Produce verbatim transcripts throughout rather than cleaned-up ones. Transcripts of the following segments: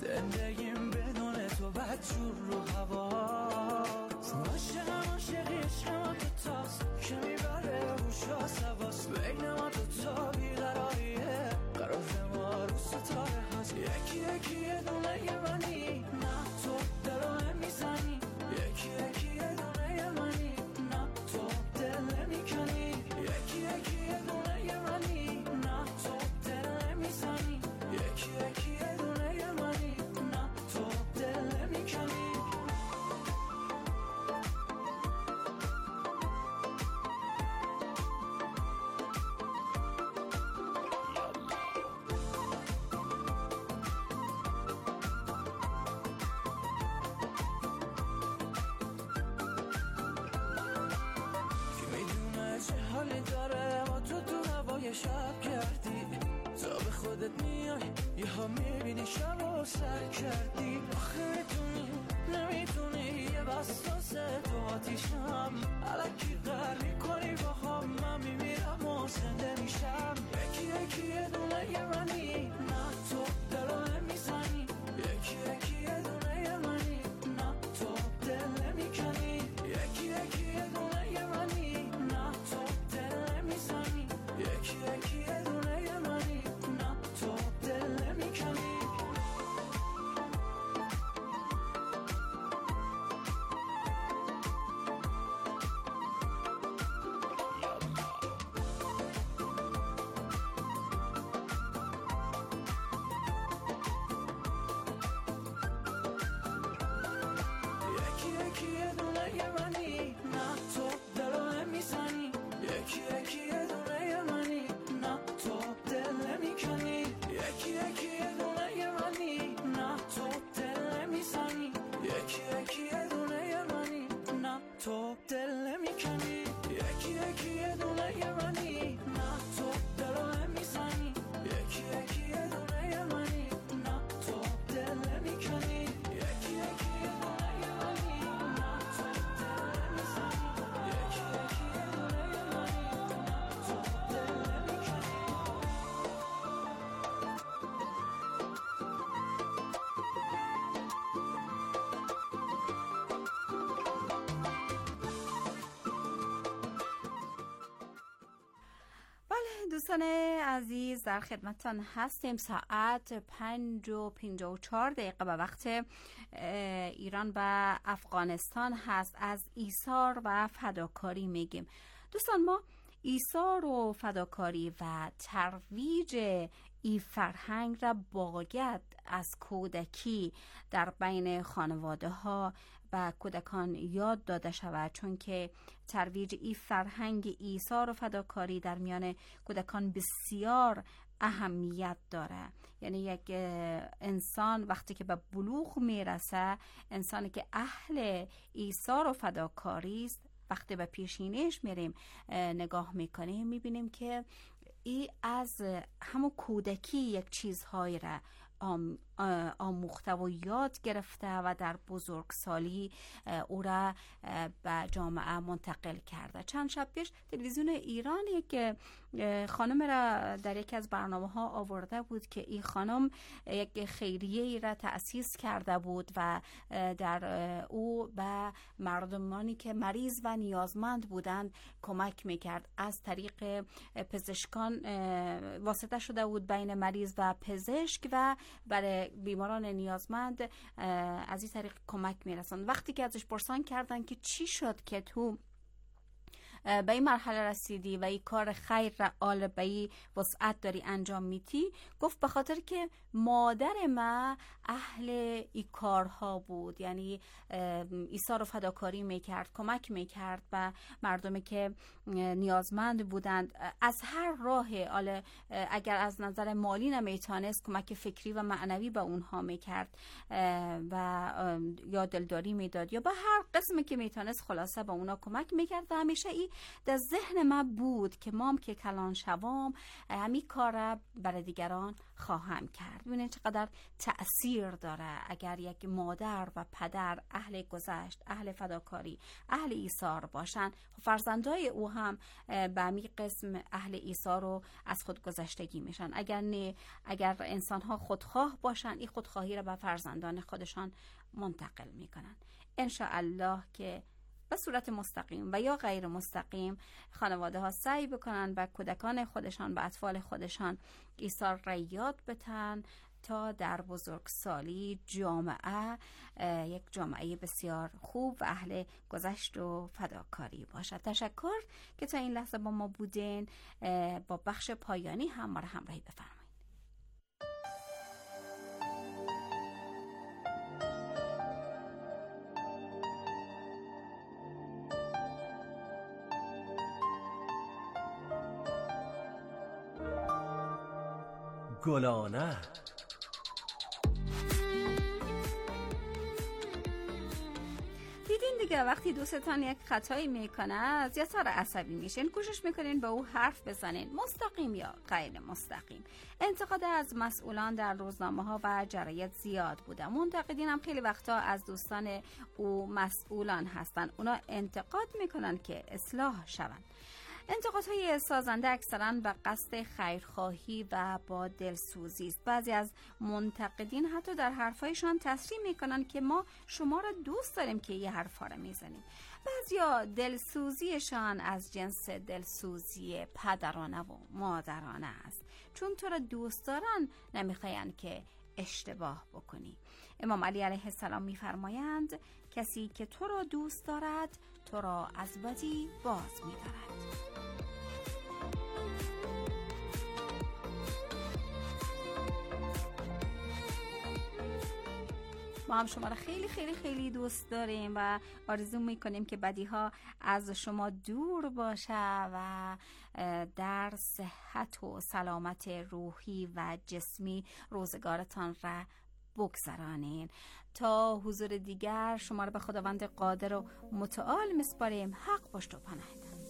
زندگیم بدون تو بدجور رو هواست. عاشقم عاشقی عشقم تو تاست که میبره هوش و حواس. بین ما تو تا بیقراریه قرار ما رو ستاره هست. یکی یکی یه دونه یه منی نه تو دلو نمیزنی. یکی یکی یه دونه یه منی نه تو دل نمیکنی. یکی یکی یه دونه یه منی نه تو دل نمیزنی. یکی یکی یه دونه یه منی نه تو دل نمیکنی. حالی داره ما تو تو هوای شب کردی. تا به خودت میای یه ها میبینی شب و سر کردی. آخه میتونی نمیتونی یه بستاسه تو آتیشم. علکی قهر میکنی با هم من میمیرم و زنده میشم. یکی یکی یه دونه یه منی نه تو دلو نمیزنی. یکی یکی یه دونه یه منی نه تو دل نمیکنی. یکی یکی یه دونه یه منی نه تو دل نمیزنی. یکی یکی یه دونه یه منی نه تو دل نمیکنی. یکی یکی یه دونه یه منی نه تو دلو نمیزنی. یکی یکی یه دونه یه منی نه تو دل نمیکنی. یکی یکی یه دونه یه منی نه تو دل نمیزنی. یکی یکی یه دونه یه منی نه تو دل نمیکنی. یکی یکی یه دونه یه منی نه تو دلو نمیزنی. یکی یکی یه دونه یه منی نه تو دل نمیکنی. یکی یکی یه دونه یه منی نه تو دل نمیزنی. یکی یکی یه دونه یه منی نه تو دل نمیکنی. بله دوستان عزیز در خدمتتان هستیم. ساعت پنج و پنجاه و چهار دقیقه به وقت ایران و افغانستان هست. از ایثار و فداکاری میگیم. دوستان ما ایثار و فداکاری و ترویج این فرهنگ را باید از کودکی در بین خانواده ها و کودکان یاد داده شود، چون که ترویج این فرهنگ ایثار و فداکاری در میان کودکان بسیار اهمیت داره. یعنی یک انسان وقتی که به بلوغ میرسه، انسانی که اهل ایثار و فداکاری است، وقتی به پیشینش میریم نگاه میکنیم میبینیم که ای از همون کودکی یک چیزهایی را آم آموخته و یاد گرفته و در بزرگسالی او را به جامعه منتقل کرده. چند شب پیش تلویزیون ایران یک خانم را در یکی از برنامه ها آورده بود که این خانم یک خیریه را تأسیس کرده بود و در او به مردمانی که مریض و نیازمند بودند کمک میکرد. از طریق پزشکان واسطه شده بود بین مریض و پزشک و برای بیماران نیازمند از این طریق کمک میرسند. وقتی که ازش پرسان کردن که چی شد که تو به این مرحله رسیدی و این کار خیر را آل به این وسعت داری انجام میدی، گفت به خاطر که مادر ما اهل این کارها بود. یعنی ایثار و فداکاری میکرد، کمک میکرد به مردمی که نیازمند بودند از هر راه. آل اگر از نظر مالی نمیتونست، کمک فکری و معنوی به اونها میکرد و یا دلداری میداد یا به هر قسمی که میتونست، خلاصه به اونا کمک میکرد و همیشه ای در ذهن من بود که مام که کلان شوام همی کار برای دیگران خواهم کرد. ببینید چقدر تأثیر داره اگر یک مادر و پدر اهل گذشت، اهل فداکاری، اهل ایثار باشن، فرزندای او هم به همین قسم اهل ایثار رو از خود گذشتگی میشن. اگر نه، اگر انسان ها خودخواه باشن، این خودخواهی رو به فرزندان خودشان منتقل میکنن. انشاءالله که به صورت مستقیم و یا غیر مستقیم خانواده ها سعی بکنن به کودکان خودشان، به اطفال خودشان ایثار را یاد بدن تا در بزرگسالی جامعه یک جامعه بسیار خوب و اهل گذشت و فداکاری باشد. تشکر که تا این لحظه با ما بودین. با بخش پایانی هم ما را همراهی بفرمایید. گلانه دیدین دیگه وقتی دوستتان یک خطایی میکنه از یه سر عصبی میشین، کوشش میکنین به او حرف بزنین، مستقیم یا غیر مستقیم. انتقاد از مسئولان در روزنامه ها و جراید زیاد بوده. منتقدین هم خیلی وقتا از دوستان او مسئولان هستن، اونا انتقاد میکنن که اصلاح شون. انتقادهای سازنده اکثراً به قصد خیرخواهی و با دلسوزی است. بعضی از منتقدین حتی در حرفایشان تصریح میکنن که ما شما را دوست داریم که یه حرفا را میزنیم. بعضیا دلسوزیشان از جنس دلسوزی پدرانه و مادرانه است، چون تو را دوست دارن نمیخواین که اشتباه بکنی. امام علی علیه السلام میفرمایند کسی که تو را دوست دارد تو را از بدی باز می‌دارد. ما هم شما را خیلی خیلی خیلی دوست داریم و آرزو میکنیم که بدیها از شما دور باشه و در صحت و سلامت روحی و جسمی روزگارتان را بگذرانین. تا حضور دیگر شما را به خداوند قادر و متعال میسپاریم. حق پشت و پناه.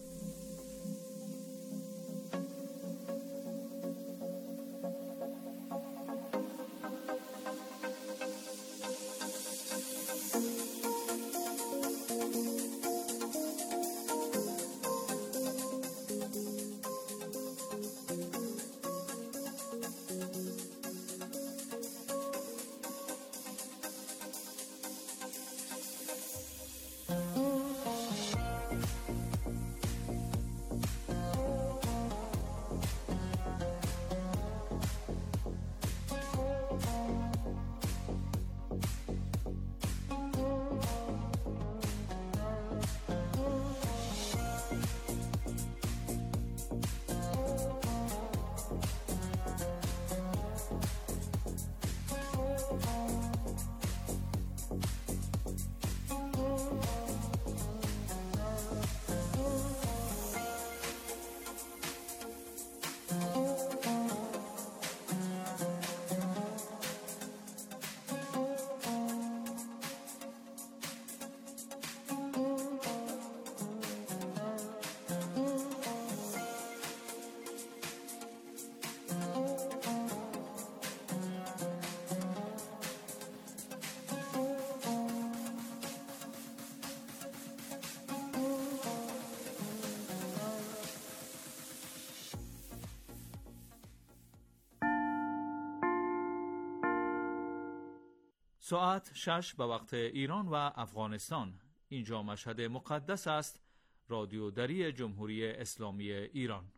ساعت شش به وقت ایران و افغانستان. اینجا مشهد مقدس است. رادیو دری جمهوری اسلامی ایران.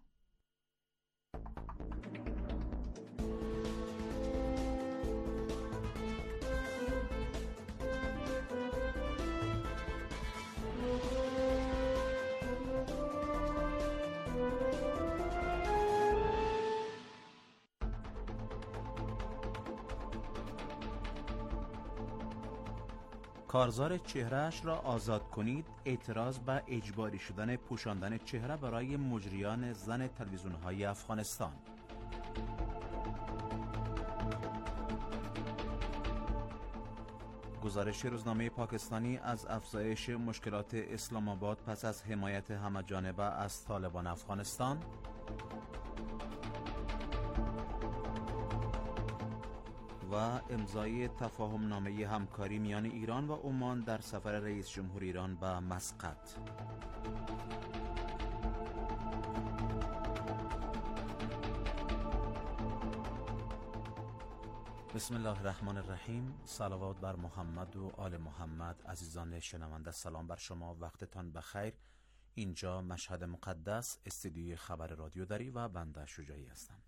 کارزار چهرهش را آزاد کنید. اعتراض به اجباری شدن پوشاندن چهره برای مجریان زن تلویزیون‌های افغانستان. گزارش روزنامه پاکستانی از افزایش مشکلات اسلام آباد پس از حمایت همه‌جانبه از طالبان افغانستان، و امضای تفاهم نامه همکاری میان ایران و عمان در سفر رئیس جمهور ایران به مسقط. بسم الله الرحمن الرحیم. صلوات بر محمد و آل محمد. عزیزان شنونده، سلام بر شما، وقتتان بخیر. اینجا مشهد مقدس، استودیوی خبر رادیو دری و بنده شجاعی هستم.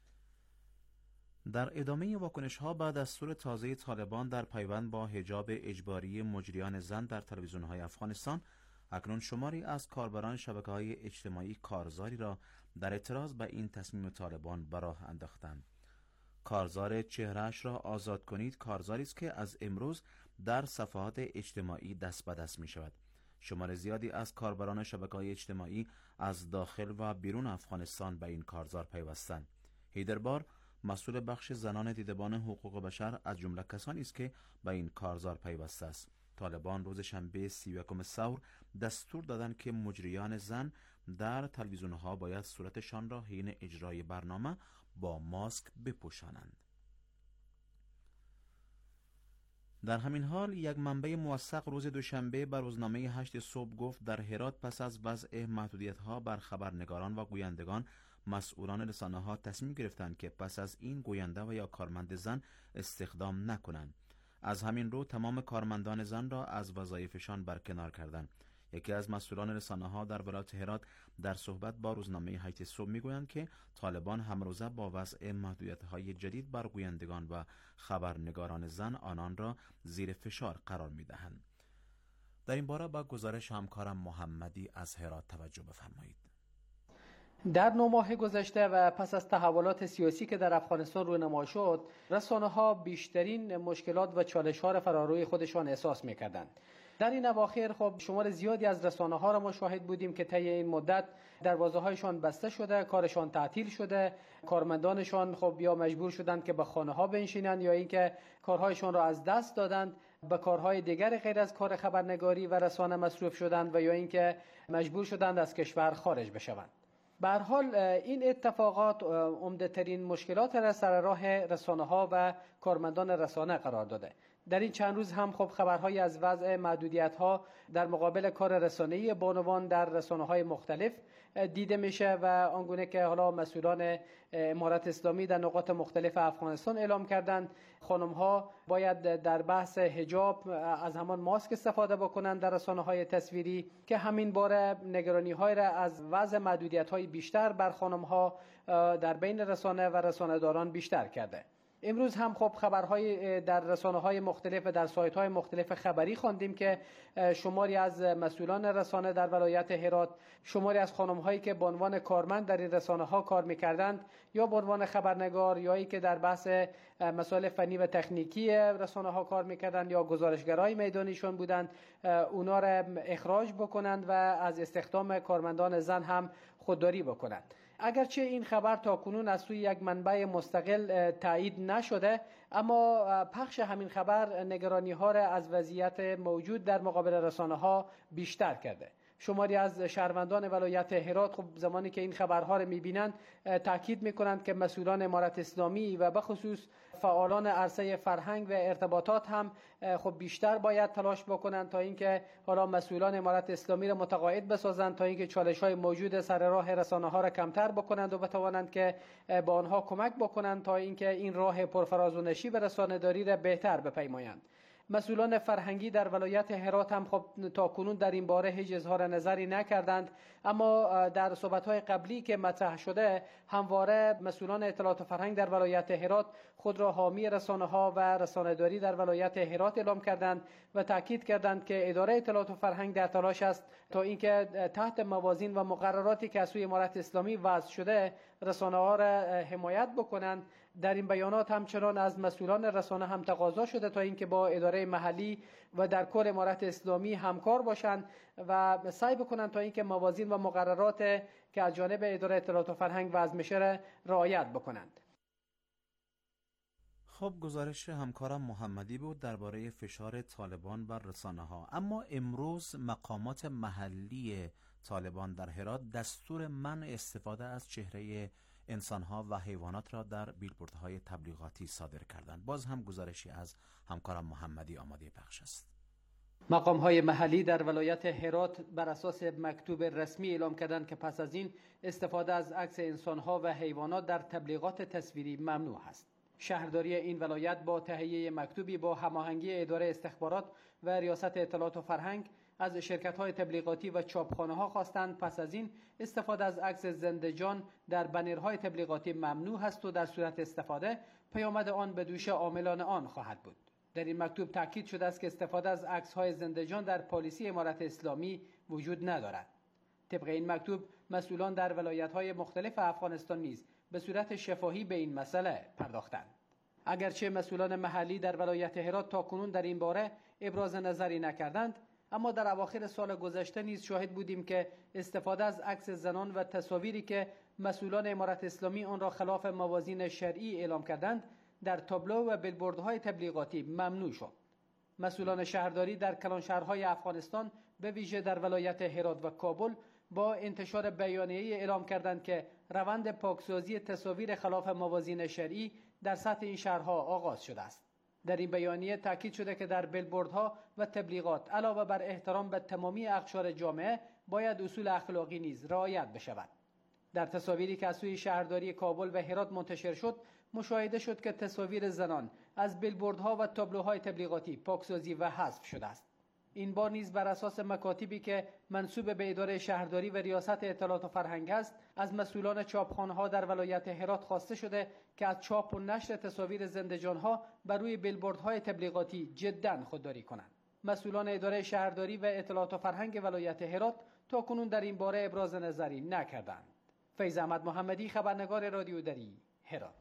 در ادامه واکنش ها بعد از دستور تازه طالبان در پیوند با حجاب اجباری مجریان زن در تلویزیون های افغانستان، اکنون شماری از کاربران شبکه های اجتماعی کارزاری را در اعتراض به این تصمیم طالبان به راه انداختند. کارزار چهرهش را آزاد کنید کارزاری است که از امروز در صفحات اجتماعی دست به دست می شود. شمار زیادی از کاربران شبکه‌های اجتماعی از داخل و بیرون افغانستان به این کارزار پیوستند. حیدربار، مسئول بخش زنان دیدبان حقوق بشر، از جمله کسانی است که به این کارزار پیوسته است. طالبان روز شنبه سی و یکم ثور دستور دادند که مجریان زن در تلویزیون‌ها باید صورتشان را حین اجرای برنامه با ماسک بپوشانند. در همین حال یک منبع موثق روز دوشنبه بر روزنامه هشت صبح گفت در هرات پس از وضع محدودیت‌ها بر خبرنگاران و گویندگان، مسئولان رسانه‌ها تصمیم گرفتند که پس از این گوینده و یا کارمند زن استخدام نکنند. از همین رو تمام کارمندان زن را از وظایفشان برکنار کردند. یکی از مسئولان رسانه‌ها در ولایت هرات در صحبت با روزنامه هشت صبح میگویند که طالبان همروزه با وضع محدودیت‌های جدید بر گویندگان و خبرنگاران زن آنان را زیر فشار قرار می‌دهند. در این باره با گزارش همکارم محمدی از هرات توجه بفرمایید. در نو ماه گذشته و پس از تحولات سیاسی که در افغانستان رونما شد، رسانه‌ها بیشترین مشکلات و چالش‌ها را فراروی خودشان احساس می‌کردند. در این اواخر خب شمار زیادی از رسانه‌ها را ما شاهد بودیم که طی این مدت دروازه‌هایشان بسته شده، کارشان تعطیل شده، کارمندانشان خب یا مجبور شدند که به خانه‌ها بنشینند یا اینکه کارهایشان را از دست دادند، به کارهای دیگر غیر از کار خبرنگاری و رسانه مصروف شدند و یا اینکه مجبور شدند از کشور خارج بشوند. به هر حال این اتفاقات عمده ترین مشکلات را سر راه رسانه‌ها و کارمندان رسانه قرار داده. در این چند روز هم خب خبرهایی از وضع محدودیت‌ها در مقابل کار رسانه‌ای بانوان در رسانه‌های مختلف دیده میشه و آنگونه که حالا مسئولان امارت اسلامی در نقاط مختلف افغانستان اعلام کردند خانم‌ها باید در بحث حجاب از همان ماسک استفاده بکنند در رسانه‌های تصویری که همین باره نگرانی‌های را از وضع محدودیت‌های بیشتر بر خانم‌ها در بین رسانه و رسانه‌داران بیشتر کرده. امروز هم خب خبرهای در رسانه‌های مختلف و در سایت‌های مختلف خبری خواندیم که شماری از مسئولان رسانه در ولایت هرات، شماری از خانم‌هایی که به عنوان کارمند در این رسانه‌ها کار می‌کردند یا به عنوان خبرنگار یا ای که در بحث مسائل فنی و تکنیکی رسانه‌ها کار می‌کردند یا گزارشگرای میدانیشون بودند، اونا را اخراج بکنند و از استخدام کارمندان زن هم خودداری بکنند. اگرچه این خبر تا کنون از سوی یک منبع مستقل تایید نشده، اما پخش همین خبر نگرانی ها را از وضعیت موجود در مقابل رسانه ها بیشتر کرده. شماری از شهروندان ولایت هرات خب زمانی که این خبرها را می‌بینند تاکید می‌کنند که مسئولان امارت اسلامی و به خصوص فعالان عرصه فرهنگ و ارتباطات هم خب بیشتر باید تلاش بکنند تا اینکه حالا مسئولان امارت اسلامی را متقاعد بسازند تا اینکه چالش‌های موجود سر راه رسانه‌ها را کمتر بکنند و بتوانند که با آنها کمک بکنند تا اینکه این راه پرفراز و نشیب رسانه‌داری را بهتر بپیمایند. مسئولان فرهنگی در ولایت هرات هم خب تا کنون در این باره هیچ اظهار نظری نکردند، اما در صحبت‌های قبلی که مطرح شده همواره مسئولان اطلاعات و فرهنگ در ولایت هرات خود را حامی رسانه‌ها و رسانه‌داری در ولایت هرات اعلام کردند و تاکید کردند که اداره اطلاعات و فرهنگ در تلاش است تا اینکه تحت موازین و مقرراتی که از سوی امارت اسلامی وضع شده رسانه‌ها را حمایت بکنند. در این بیانات همچنان از مسئولان رسانه هم تقاضا شده تا اینکه با اداره محلی و در کل امارت اسلامی همکار باشند و سعی بکنند تا اینکه موازین و مقررات که از جانب اداره اطلاعات و فرهنگ وضع میشه رعایت بکنند. خب گزارش همکارم محمدی بود درباره فشار طالبان بر رسانه‌ها. اما امروز مقامات محلی طالبان در هرات دستور منع استفاده از چهره انسانها و حیوانات را در بیلبوردهای تبلیغاتی صادر کردند. باز هم گزارشی از همکارم محمدی آماده پخش است. مقام‌های محلی در ولایت هرات بر اساس مکتوب رسمی اعلام کردند که پس از این استفاده از عکس انسانها و حیوانات در تبلیغات تصویری ممنوع است. شهرداری این ولایت با تهیه مکتوبی با هماهنگی اداره استخبارات و ریاست اطلاعات و فرهنگ از شرکت‌های تبلیغاتی و چاپخانه‌ها خواستند پس از این استفاده از عکس زنده جان در بنرهای تبلیغاتی ممنوع است و در صورت استفاده پیامد آن به دوش عاملان آن خواهد بود. در این مکتوب تاکید شده است که استفاده از عکس‌های زنده جان در پالیسی امارت اسلامی وجود ندارد. طبق این مکتوب مسئولان در ولایت‌های مختلف افغانستان نیز به صورت شفاهی به این مسئله پرداختند. اگرچه مسئولان محلی در ولایت هرات تاکنون در این باره ابراز نظری نکردند، اما در اواخر سال گذشته نیز شاهد بودیم که استفاده از عکس زنان و تصاویری که مسئولان امارت اسلامی آن را خلاف موازین شرعی اعلام کردند در تابلو و بیلبوردهای تبلیغاتی ممنوع شد. مسئولان شهرداری در کلانشهرهای افغانستان به ویژه در ولایت هرات و کابل با انتشار بیانیه‌ای اعلام کردند که روند پاکسازی تصاویر خلاف موازین شرعی در سطح این شهرها آغاز شده است. در این بیانیه تاکید شده که در بیلبوردها و تبلیغات علاوه بر احترام به تمامی اقشار جامعه باید اصول اخلاقی نیز رعایت بشود. در تصاویری که از سوی شهرداری کابل و هرات منتشر شد مشاهده شد که تصاویر زنان از بیلبوردها و تابلوهای تبلیغاتی پاکسازی و حذف شده است. این بار نیز بر اساس مکاتیبی که منسوب به اداره شهرداری و ریاست اطلاعات و فرهنگ است از مسئولان چاپخانه‌ها در ولایت هرات خواسته شده که از چاپ و نشر تصاویر زنده‌جان‌ها بر روی بیلبوردهای تبلیغاتی جداً خودداری کنند. مسئولان اداره شهرداری و اطلاعات و فرهنگ ولایت هرات تاکنون در این باره ابراز نظری نکردند. فیض احمد محمدی، خبرنگار رادیو دری، هرات.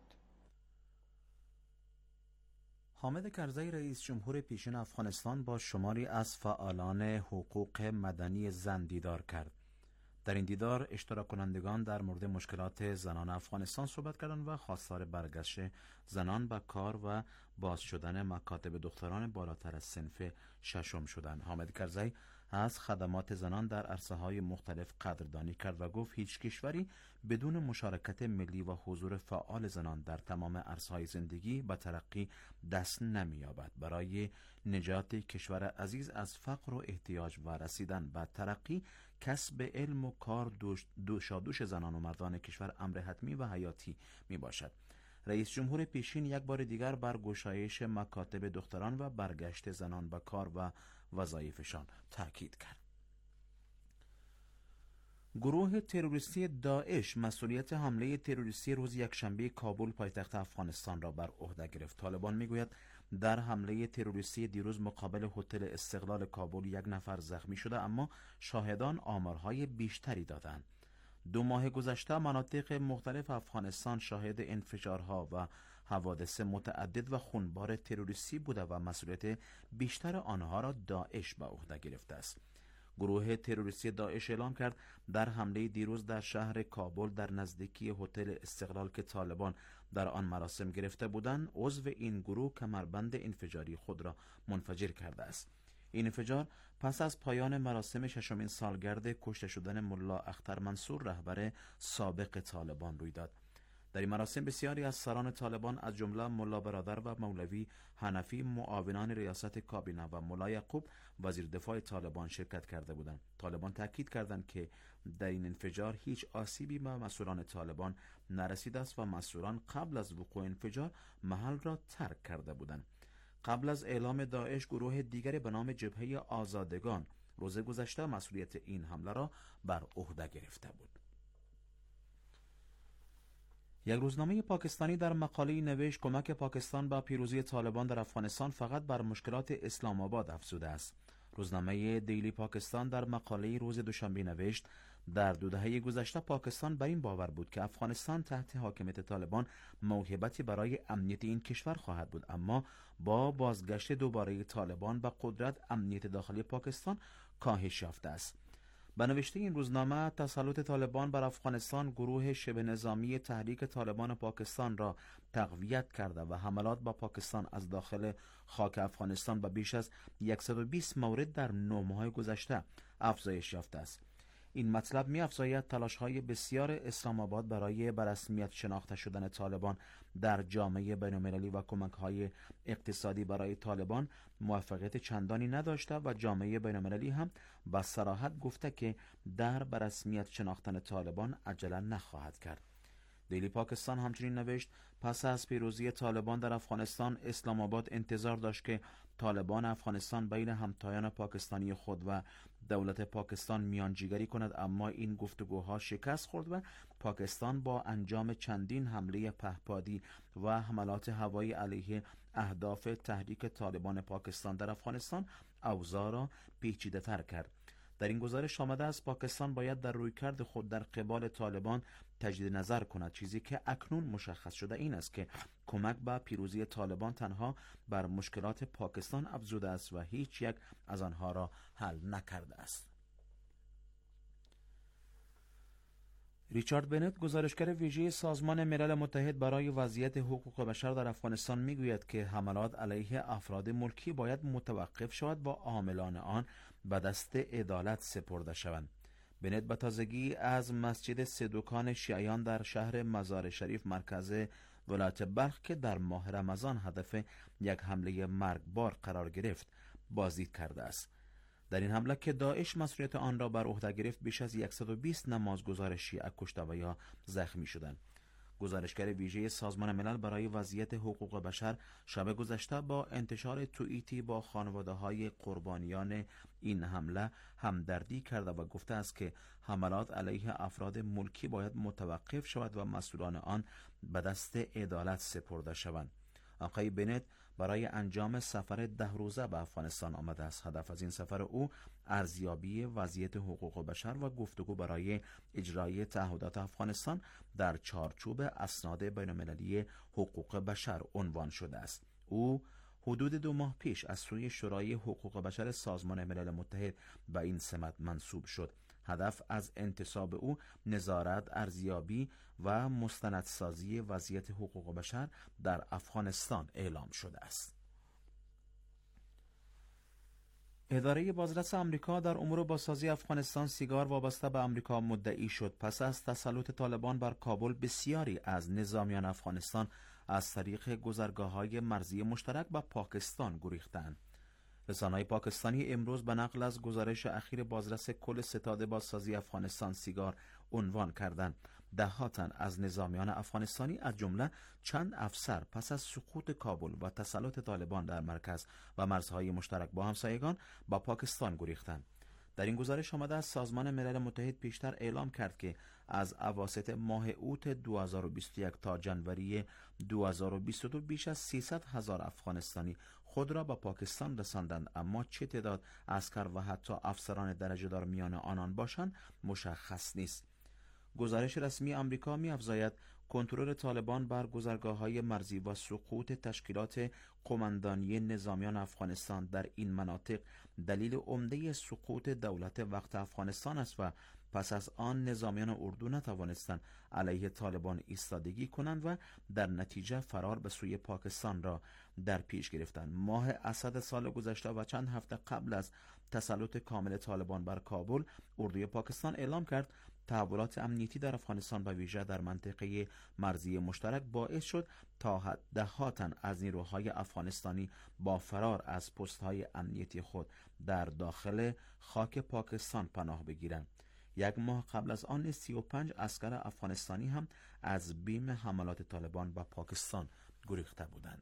حامد کرزی رئیس جمهور پیشین افغانستان با شماری از فعالان حقوق مدنی زن دیدار کرد. در این دیدار اشتراک کنندگان در مورد مشکلات زنان افغانستان صحبت کردند و خواستار برگشت زنان به کار و باز شدن مکاتب دختران بالاتر از صنف ششم شدند. حامد کرزی از خدمات زنان در عرصه‌های مختلف قدردانی کرد و گفت هیچ کشوری بدون مشارکت ملی و حضور فعال زنان در تمام عرصه‌های زندگی به ترقی دست نمی‌یابد. برای نجات کشور عزیز از فقر و احتیاج و رسیدن به ترقی، کسب علم و کار دوشادوش زنان و مردان کشور امر حتمی و حیاتی میباشد. رئیس جمهور پیشین یک بار دیگر بر گشایش مکاتب دختران و برگشت زنان به کار و وظایفشان تاکید کرد. گروه تروریستی داعش مسئولیت حمله تروریستی روز یکشنبه کابل پایتخت افغانستان را بر عهده گرفت. طالبان میگوید در حمله تروریستی دیروز مقابل هتل استقلال کابل یک نفر زخمی شده، اما شاهدان آمارهای بیشتری دادند. دو ماه گذشته مناطق مختلف افغانستان شاهد انفجارها و حوادث متعدد و خونبار تروریستی بوده و مسئولیت بیشتر آنها را داعش به عهده گرفته است. گروه تروریستی داعش اعلام کرد در حمله دیروز در شهر کابل در نزدیکی هتل استقلال که طالبان در آن مراسم گرفته بودند، عضو این گروه کمربند انفجاری خود را منفجر کرده است. این انفجار پس از پایان مراسم ششمین سالگرد کشته شدن ملا اختر منصور رهبر سابق طالبان روی داد. در این مراسم بسیاری از سران طالبان از جمله ملا برادر و مولوی حنفی معاونان ریاست کابینه و ملا یعقوب وزیر دفاع طالبان شرکت کرده بودند. طالبان تاکید کردند که در این انفجار هیچ آسیبی به مسئولان طالبان نرسیده است و مسئولان قبل از وقوع انفجار محل را ترک کرده بودند. قبل از اعلام داعش گروه دیگری به نام جبهه آزادگان روز گذشته مسئولیت این حمله را بر عهده گرفته بود. یک روزنامه پاکستانی در مقاله‌ای نوشت کمک پاکستان به پیروزی طالبان در افغانستان فقط بر مشکلات اسلام آباد افزوده است. روزنامه دیلی پاکستان در مقاله‌ای روز دوشنبه نوشت در دو دهه گذشته پاکستان بر این باور بود که افغانستان تحت حاکمیت طالبان موهبتی برای امنیت این کشور خواهد بود، اما با بازگشت دوباره طالبان به قدرت امنیت داخلی پاکستان کاهش یافته است. به نوشته این روزنامه، تسلط طالبان بر افغانستان گروه شبه نظامی تحریک طالبان پاکستان را تقویت کرده و حملات با پاکستان از داخل خاک افغانستان به بیش از صد و بیست مورد در نه ماه گذشته افزایش یافته است. این مطلب می افزاید تلاش‌های بسیار اسلام آباد برای به رسمیت شناخته شدن طالبان در جامعه بین‌المللی و کمک‌های اقتصادی برای طالبان موفقیت چندانی نداشته و جامعه بین‌المللی هم با صراحت گفته که در به رسمیت شناختن طالبان عجله نخواهد کرد. دیلی پاکستان همچنین نوشت پس از پیروزی طالبان در افغانستان، اسلام آباد انتظار داشت که طالبان افغانستان بین همتایان پاکستانی خود و دولت پاکستان میانجیگری کند، اما این گفتگوها شکست خورد و پاکستان با انجام چندین حمله پهپادی و حملات هوایی علیه اهداف تحریک طالبان پاکستان در افغانستان اوضاع را پیچیده تر کرد. در این گزارش آمده است پاکستان باید در رویکرد خود در قبال طالبان تجدید نظر کند. چیزی که اکنون مشخص شده این است که کمک به پیروزی طالبان تنها بر مشکلات پاکستان افزوده است و هیچ یک از آنها را حل نکرده است. ریچارد بنت، گزارشگر ویژه سازمان ملل متحد برای وضعیت حقوق بشر در افغانستان، میگوید که حملات علیه افراد ملکی باید متوقف شود و عاملان آن به دست عدالت سپرده شوند. بنت به تازگی از مسجد صدوکان شیعیان در شهر مزار شریف مرکز ولایت بلخ که در ماه رمضان هدف یک حمله مرگبار قرار گرفت بازدید کرده است. در این حمله که داعش مسئولیت آن را بر عهده گرفت، بیش از صد و بیست نمازگزار شیعه کشته و یا زخمی شدند. گزارشگر ویژه سازمان ملل برای وضعیت حقوق بشر شب گذشته با انتشار توییتی با خانواده‌های قربانیان این حمله همدردی کرده و گفته است که حملات علیه افراد ملکی باید متوقف شود و مسئولان آن به دست عدالت سپرده شوند. آقای بنت برای انجام سفر ده روزه به افغانستان آمده است. هدف از این سفر او ارزیابی وضعیت حقوق بشر و گفتگو برای اجرای تعهدات افغانستان در چارچوب اسناد بین‌المللی حقوق بشر عنوان شده است. او حدود دو ماه پیش از سوی شورای حقوق بشر سازمان ملل متحد به این سمت منصوب شد. هدف از انتصاب او نظارت، ارزیابی و مستندسازی وضعیت حقوق بشر در افغانستان اعلام شده است. اداره بازرس آمریکا در امور بازسازی افغانستان سیگار وابسته به آمریکا مدعی شد پس از تسلط طالبان بر کابل بسیاری از نظامیان افغانستان از طریق گذرگاه‌های مرزی مشترک به پاکستان گریختند. رسانه‌های پاکستانی امروز به نقل از گزارش اخیر بازرس کل ستاد بازسازی افغانستان سیگار عنوان کردند ده‌ها تن از نظامیان افغانستانی از جمله چند افسر پس از سقوط کابل و تسلط طالبان در مرکز و مرزهای مشترک با همسایگان با پاکستان گریختند. در این گزارش آمده است سازمان ملل متحد پیشتر اعلام کرد که از اواسط ماه اوت دو هزار و بیست و یک تا جنوری دو هزار و بیست و دو بیش از سیصد هزار افغانستانی خود را به پاکستان رساندند، اما چه تعداد عسکر و حتی افسران درجه دار میان آنان باشند مشخص نیست. گزارش رسمی آمریکا می‌افزاید کنترل طالبان بر گذرگاه‌های مرزی و سقوط تشکیلات قماندانی نظامیان افغانستان در این مناطق دلیل عمده سقوط دولت وقت افغانستان است و پس از آن نظامیان اردو نتوانستند علیه طالبان ایستادگی کنند و در نتیجه فرار به سوی پاکستان را در پیش گرفتند. ماه اسد سال گذشته و چند هفته قبل از تسلط کامل طالبان بر کابل، اردوی پاکستان اعلام کرد تحولات امنیتی در افغانستان و ویژه در منطقه مرزی مشترک باعث شد تا ده‌ها تن از نیروهای افغانستانی با فرار از پست‌های امنیتی خود در داخل خاک پاکستان پناه بگیرند. یک ماه قبل از آن سی و پنج اسکر افغانستانی هم از بیم حملات طالبان به پاکستان گریخته بودند.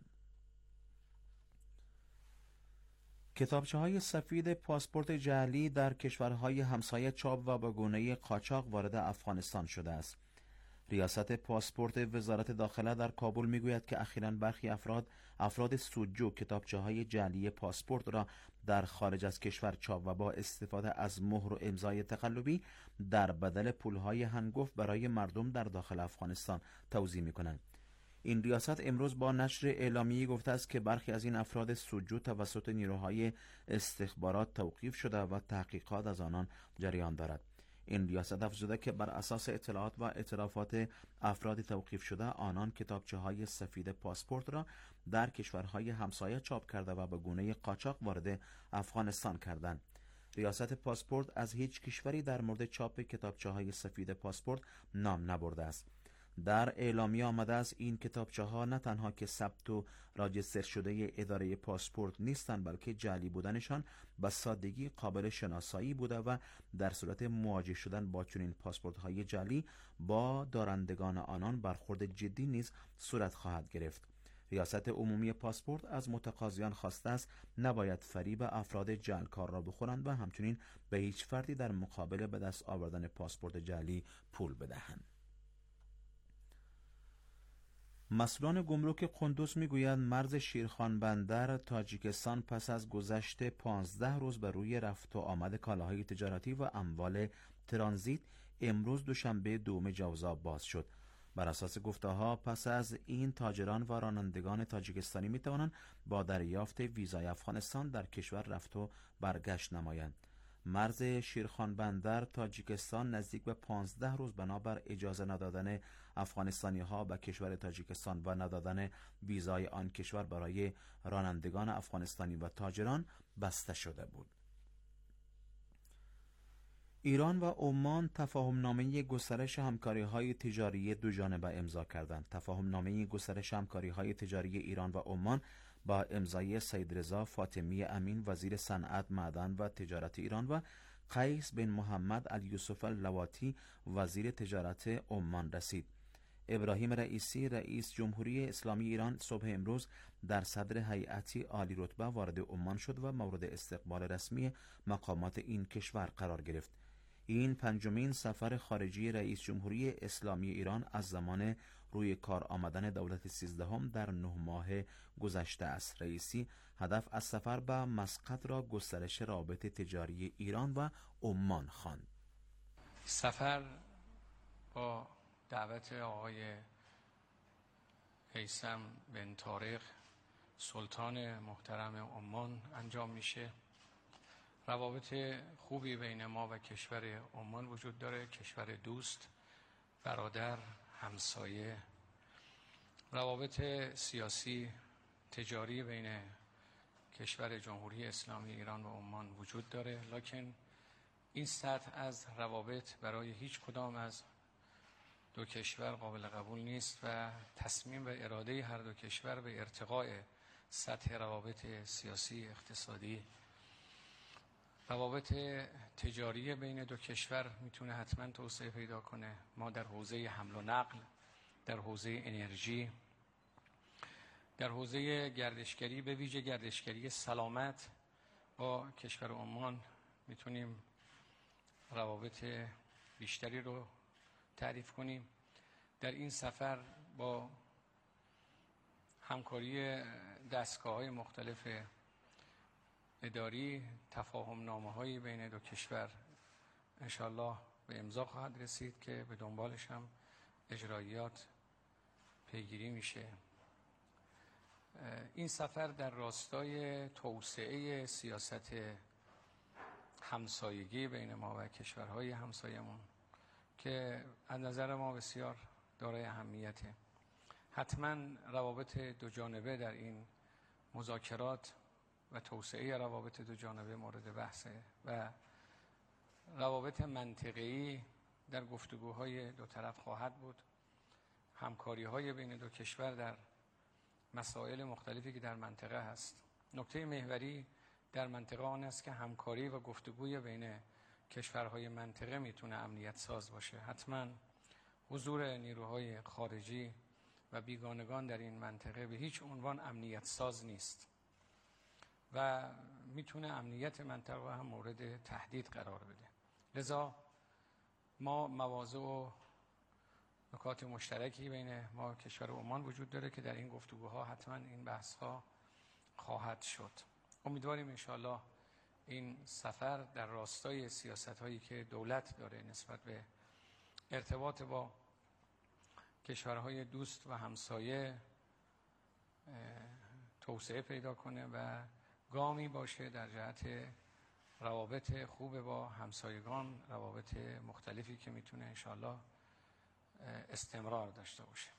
کتابچه‌های سفید پاسپورت جعلی در کشورهای همسایه چاپ و به گونه قاچاق وارد افغانستان شده است. ریاست پاسپورت وزارت داخله در کابل میگوید که اخیراً برخی افراد افراد سودجو کتابچه‌های جعلی پاسپورت را در خارج از کشور چاپ و با استفاده از مهر و امضای تقلبی در بدل پولهای هنگفت برای مردم در داخل افغانستان توزیع می‌کنند. این ریاست امروز با نشر اعلامیه‌ای گفته است که برخی از این افراد سودجو توسط نیروهای استخبارات توقیف شده و تحقیقات از آنان جریان دارد. این ریاست افزوده که بر اساس اطلاعات و اعترافات افراد توقیف شده، آنان کتابچه‌های سفید پاسپورت را در کشورهای همسایه چاپ کرده و به گونه قاچاق وارد افغانستان کردند. ریاست پاسپورت از هیچ کشوری در مورد چاپ کتابچه‌های سفید پاسپورت نام نبرده است. در اعلامیه آمده است این کتابچه‌ها نه تنها که ثبت و راجستر شده اداره پاسپورت نیستند، بلکه جعلی بودنشان به سادگی قابل شناسایی بوده و در صورت مواجه شدن با چنین پاسپورت‌های جعلی با دارندگان آنان برخورد جدی نیز صورت خواهد گرفت. ریاست عمومی پاسپورت از متقاضیان خواسته است نباید فریب افراد جعلکار را بخورند و همچنین به هیچ فردی در مقابل به دست آوردن پاسپورت جعلی پول بدهند. مسئولان گمرک قندوز میگویند مرز شیرخان بندر تاجیکستان پس از گذشت پانزده روز بر روی رفت و آمد کالاهای تجارتی و اموال ترانزیت امروز دوشنبه دوم جوزا باز شد. بر اساس گفته‌ها پس از این تاجران و رانندگان تاجیکستانی میتوانند با دریافت ویزای افغانستان در کشور رفت و برگشت نمایند. مرز شیرخان بندر تاجیکستان نزدیک به پانزده روز بنابر اجازه ندادن افغانستانی ها به کشور تاجیکستان و ندادن ویزای آن کشور برای رانندگان افغانستانی و تاجران بسته شده بود. ایران و عمان تفاهم نامه گسترش همکاری های تجاری دو جانبه امضا کردند. تفاهم نامه گسترش همکاری های تجاری ایران و عمان با امضای سید رضا فاطمی امین وزیر صنعت، معدن و تجارت ایران و قیس بن محمد الیوسف اللواطی وزیر تجارت عمان رسید. ابراهیم رئیسی رئیس جمهوری اسلامی ایران صبح امروز در صدر هیئتی عالی رتبه وارد عمان شد و مورد استقبال رسمی مقامات این کشور قرار گرفت. این پنجمین سفر خارجی رئیس جمهوری اسلامی ایران از زمان روی کار آمدن دولت سیزدهم در نه ماه گذشته است. رئیسی هدف از سفر به مسقط را گسترش روابط تجاری ایران و عمان خواند. سفر با دعوت آقای هیثم بن طارق سلطان محترم عمان انجام میشه. روابط خوبی بین ما و کشور عمان وجود داره، کشور دوست، برادر، همسایه. روابط سیاسی تجاری بین کشور جمهوری اسلامی ایران و عمان وجود داره، لکن این سطح از روابط برای هیچ کدام از دو کشور قابل قبول نیست و تصمیم و اراده هر دو کشور به ارتقاء سطح روابط سیاسی اقتصادی. روابط تجاری بین دو کشور میتونه حتما توسعه پیدا کنه. ما در حوزه حمل و نقل، در حوزه انرژی، در حوزه گردشگری، به ویژه گردشگری سلامت با کشور عمان میتونیم روابط بیشتری رو تعریف کنیم. در این سفر با همکاری دستگاه‌های مختلف اداری تفاهم نامه هایی بین دو کشور انشالله به امضا خواهد رسید که به دنبالش هم اجرایات پیگیری میشه. این سفر در راستای توسعه سیاست همسایگی بین ما و کشورهای همسایمون که از نظر ما بسیار دارای اهمیته. حتما روابط دو جانبه در این مذاکرات و توسعه روابط دو جانبه مورد بحثه و روابط منطقه‌ای در گفتگوهای دو طرف خواهد بود. همکاری‌های بین دو کشور در مسائل مختلفی که در منطقه هست. نکته محوری در منطقه آن است که همکاری و گفتگوی بین کشورهای منطقه میتونه امنیت ساز باشه. حتما حضور نیروهای خارجی و بیگانگان در این منطقه به هیچ عنوان امنیت ساز نیست و میتونه امنیت منطقه هم مورد تهدید قرار بده. لذا ما مواضع و نکات مشترکی بین ما و کشور عمان وجود داره که در این گفتگوها حتما این بحث ها خواهد شد. امیدواریم انشاءالله این سفر در راستای سیاست هایی که دولت داره نسبت به ارتباط با کشورهای دوست و همسایه توسعه پیدا کنه و گامی باشه در جهت روابط خوب با همسایگان، روابط مختلفی که میتونه انشاءالله استمرار داشته باشه.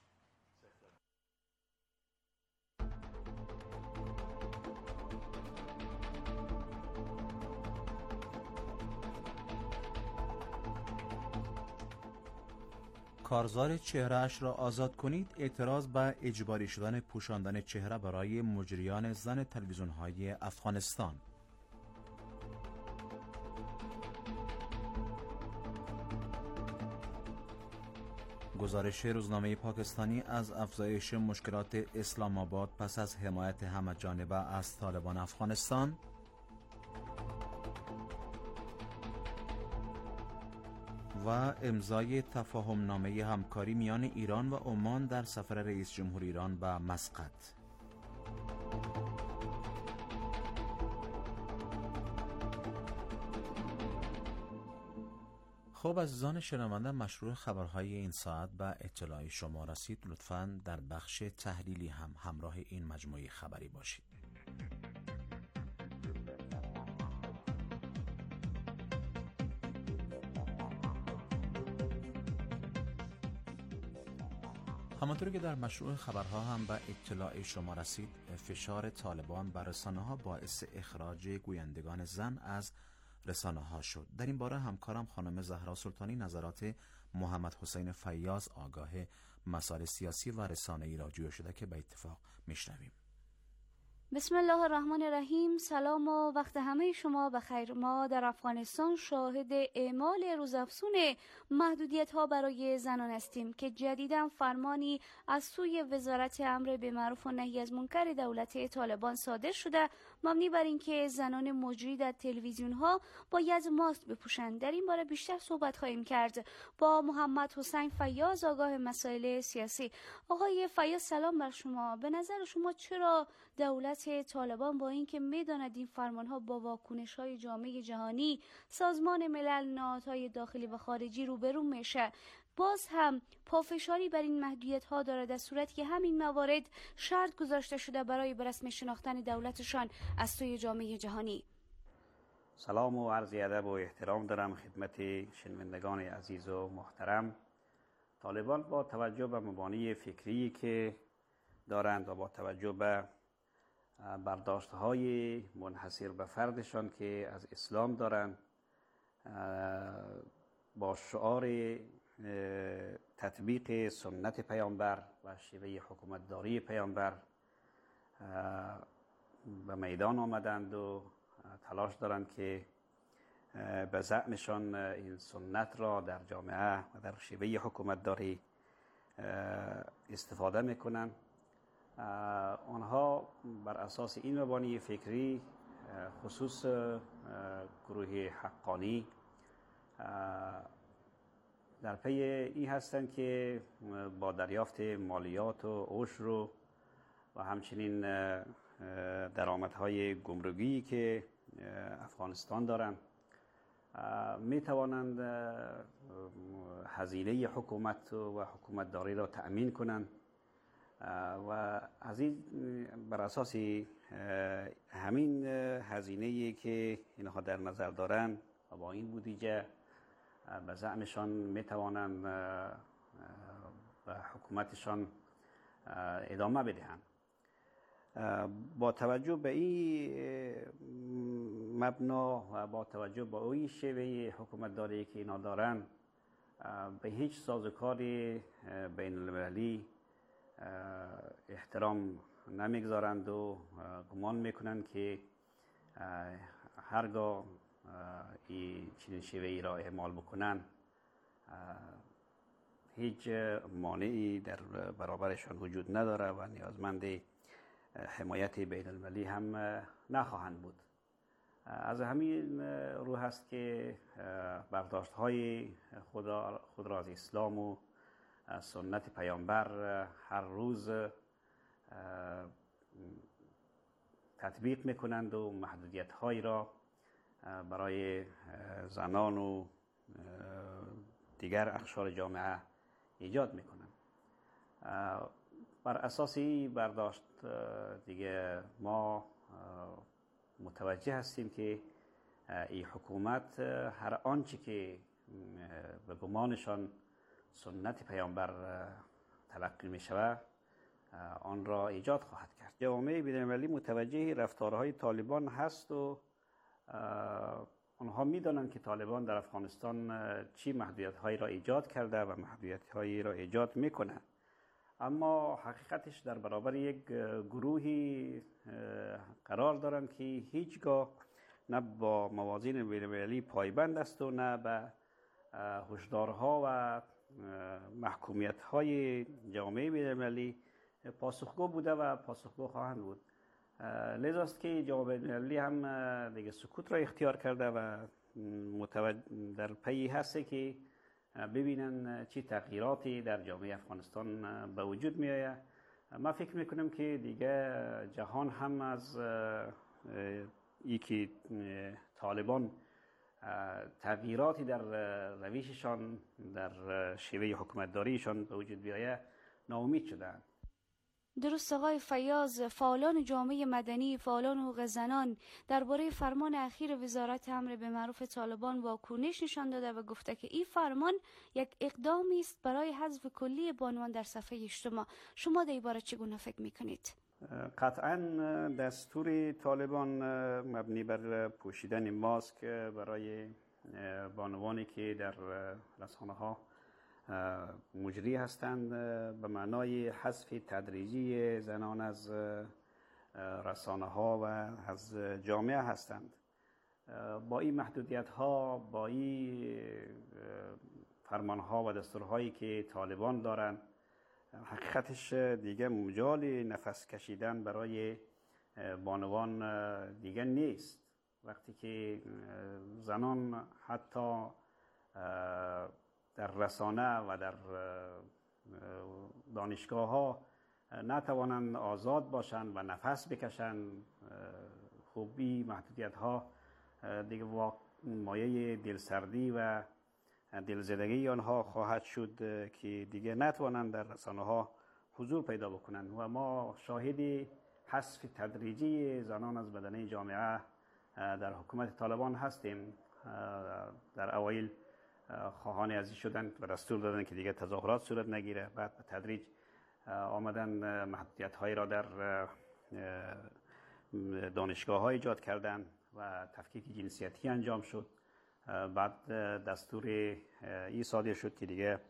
کارزار چهره‌اش را آزاد کنید اعتراض به اجباری شدن پوشاندن چهره برای مجریان زن تلویزیون‌های افغانستان. گزارش روزنامه پاکستانی از افزایش مشکلات اسلام آباد پس از حمایت همه‌جانبه از طالبان افغانستان. و امضای تفاهم نامه همکاری میان ایران و عمان در سفر رئیس جمهور ایران به مسقط. خب عزیزان شنونده، مشروع خبرهای این ساعت به اطلاع شما رسید. لطفاً در بخش تحلیلی هم همراه این مجموعه خبری باشید. همانطور که در مشروع خبرها هم به اطلاع شما رسید، فشار طالبان بر رسانه‌ها باعث اخراج گویندگان زن از رسانه‌ها شد. در این باره همکارم خانم زهرا سلطانی نظرات محمد حسین فیاض آگاه مسائل سیاسی و رسانه‌ای را جویا شده که به اتفاق میشنویم. بسم الله الرحمن الرحیم. سلام و وقت همه شما بخیر. ما در افغانستان شاهد اعمال روزافزون محدودیت ها برای زنان هستیم که جدیداً فرمانی از سوی وزارت امر به معروف و نهی از منکر دولت طالبان صادر شده مبنی بر اینکه زنان مجری در تلویزیون ها باید ماسک بپوشند. در این باره بیشتر صحبت خواهیم کرد با محمد حسین فیاض آگاه مسائل سیاسی. آقای فیاض سلام بر شما. به نظر شما چرا دولت طالبان با اینکه میداند این فرمانها با واکنش‌های جامعه جهانی، سازمان ملل، نهادهای داخلی و خارجی روبرو میشه، باز هم پافشاری بر این محدودیت‌ها دارد، در صورتی که همین موارد شرط گذاشته شده برای به رسمی شناختن دولتشان از سوی جامعه جهانی؟ سلام و عرض ادب و احترام دارم خدمت شنوندگان عزیز و محترم. طالبان با توجه به مبانی فکری که دارند و با توجه به برداشت‌های منحصر به فردشان که از اسلام دارند، با شعار تطبیق سنت پیامبر و شیوه حکومتداری پیامبر به میدان آمدند و تلاش دارند که به زعمشان این سنت را در جامعه و در شیوه حکومتداری استفاده میکنند. آنها بر اساس این مبانی فکری، خصوص گروه حقانی، در پی این هستند که با دریافت مالیات و عشر و و همچنین درآمدهای گمرکی که افغانستان دارند می توانند هزینه حکومت و حکومتداری را تأمین کنند و از این بر اساس همین هزینه‌ای که اینها در نظر دارند و با این بودجه به زعمشان می توانند به حکومتشان ادامه بدهند. با توجه به این مبنا و با توجه به این شیوه حکومتداری که اینا دارند، به هیچ سازوکار بین المللی احترام نمیگذارند و گمان میکنند که هرگاه این چنین شیوهی را اعمال بکنند هیچ مانعی در برابرشان وجود نداره و نیازمند حمایت بین المللی هم نخواهند بود. از همین رو هست که برداشت های خود خود را از اسلام و سنت پیامبر هر روز تطبیق میکنند و محدودیت هایی را برای زنان و دیگر اقشار جامعه ایجاد میکنند. بر اساس این برداشت دیگه ما متوجه هستیم که این حکومت هر آنچه که به گمانشان سنت پیامبر تلقی می شود آن را ایجاد خواهد کرد. جامعه بین‌المللی متوجه رفتارهای طالبان هست و آنها می دانند که طالبان در افغانستان چی محدودیت‌هایی را ایجاد کرده و محدودیت‌هایی را ایجاد می‌کنند. اما حقیقتش در برابر یک گروهی قرار دارند که هیچگاه نه با موازین بین‌المللی پایبند است و نه به هشدارها و محکومیت‌های جامعه بین‌المللی پاسخگو بوده و پاسخگو خواهند بود. لذا است که جامعه بین‌المللی هم دیگه سکوت را اختیار کرده و متوجه در پی هست که ببینن چی تغییراتی در جامعه افغانستان به وجود می آید. ما فکر میکنم که دیگه جهان هم از یکی طالبان تغییراتی در رویششان در شیوه حکومتداریشان به وجود بیاید ناامید شدند. درست آقای فیاض، فعالان جامعه مدنی، فعالان حقوق زنان درباره فرمان اخیر وزارت امر به معروف طالبان واکنش نشان داده و گفته که این فرمان یک اقدامی است برای حذف کلی بانوان در صفحه اجتماع. شما در این باره چگونه فکر میکنید؟ قطعا دستور طالبان مبنی بر پوشیدن ماسک برای بانوانی که در رسانه ها مجری هستند به معنای حذف تدریجی زنان از رسانه ها و از جامعه هستند. با این محدودیت ها، با این فرمان ها و دستورهایی که طالبان دارند، حقیقتش دیگه مجال نفس کشیدن برای بانوان دیگه نیست. وقتی که زنان حتی در رسانه و در دانشگاه ها نتوانند آزاد باشند و نفس بکشند، خوبی محدودیت ها دیگه مایه دلسردی و دلزدگی آنها خواهد شد که دیگه نتوانند در رسانه ها حضور پیدا بکنند و ما شاهد حذف تدریجی زنان از بدنه جامعه در حکومت طالبان هستیم. در اوایل خواهان ازی شدند و دستور دادند که دیگه تظاهرات صورت نگیره، بعد به تدریج آمدن محدودیت هایی را در دانشگاه ها ایجاد کردند و تفکیک جنسیتی انجام شد. بعد دستور ای صادر شد که دیگه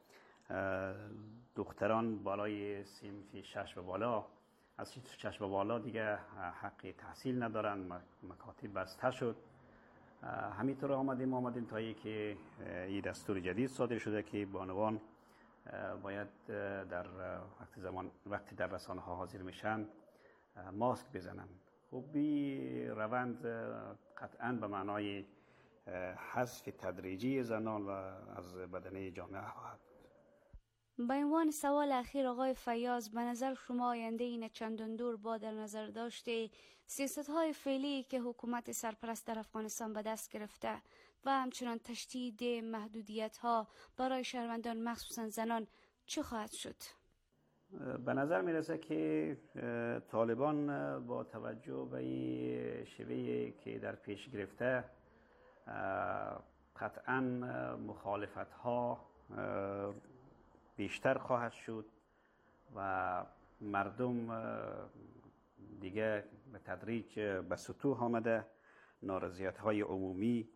دختران بالای صنف شش و بالا از شش و بالا دیگه حق تحصیل ندارن، مکاتب بسته شد. همینطور آمدیم آمدیم تا ای که این دستور جدید صادر شده که بانوان باید در وقتی زمان وقتی در رسانه ها حاضر میشن ماسک بزنن. خب این روند قطعا به معنای حذف تدریجی زنان و از بدنه جامعه خواهد. به عنوان سوال اخیر آقای فیاض، به نظر شما آینده این چندان دور با در نظر داشته سیاست های فعلی که حکومت سرپرست در افغانستان به دست گرفته و همچنان تشدید محدودیت ها برای شهروندان مخصوصا زنان چه خواهد شد؟ به نظر میرسه که طالبان با توجه به این شیوهی که در پیش گرفته قطعا مخالفت ها بیشتر خواهد شد و مردم دیگه به تدریج به سطوح آمده، نارضایتی های عمومی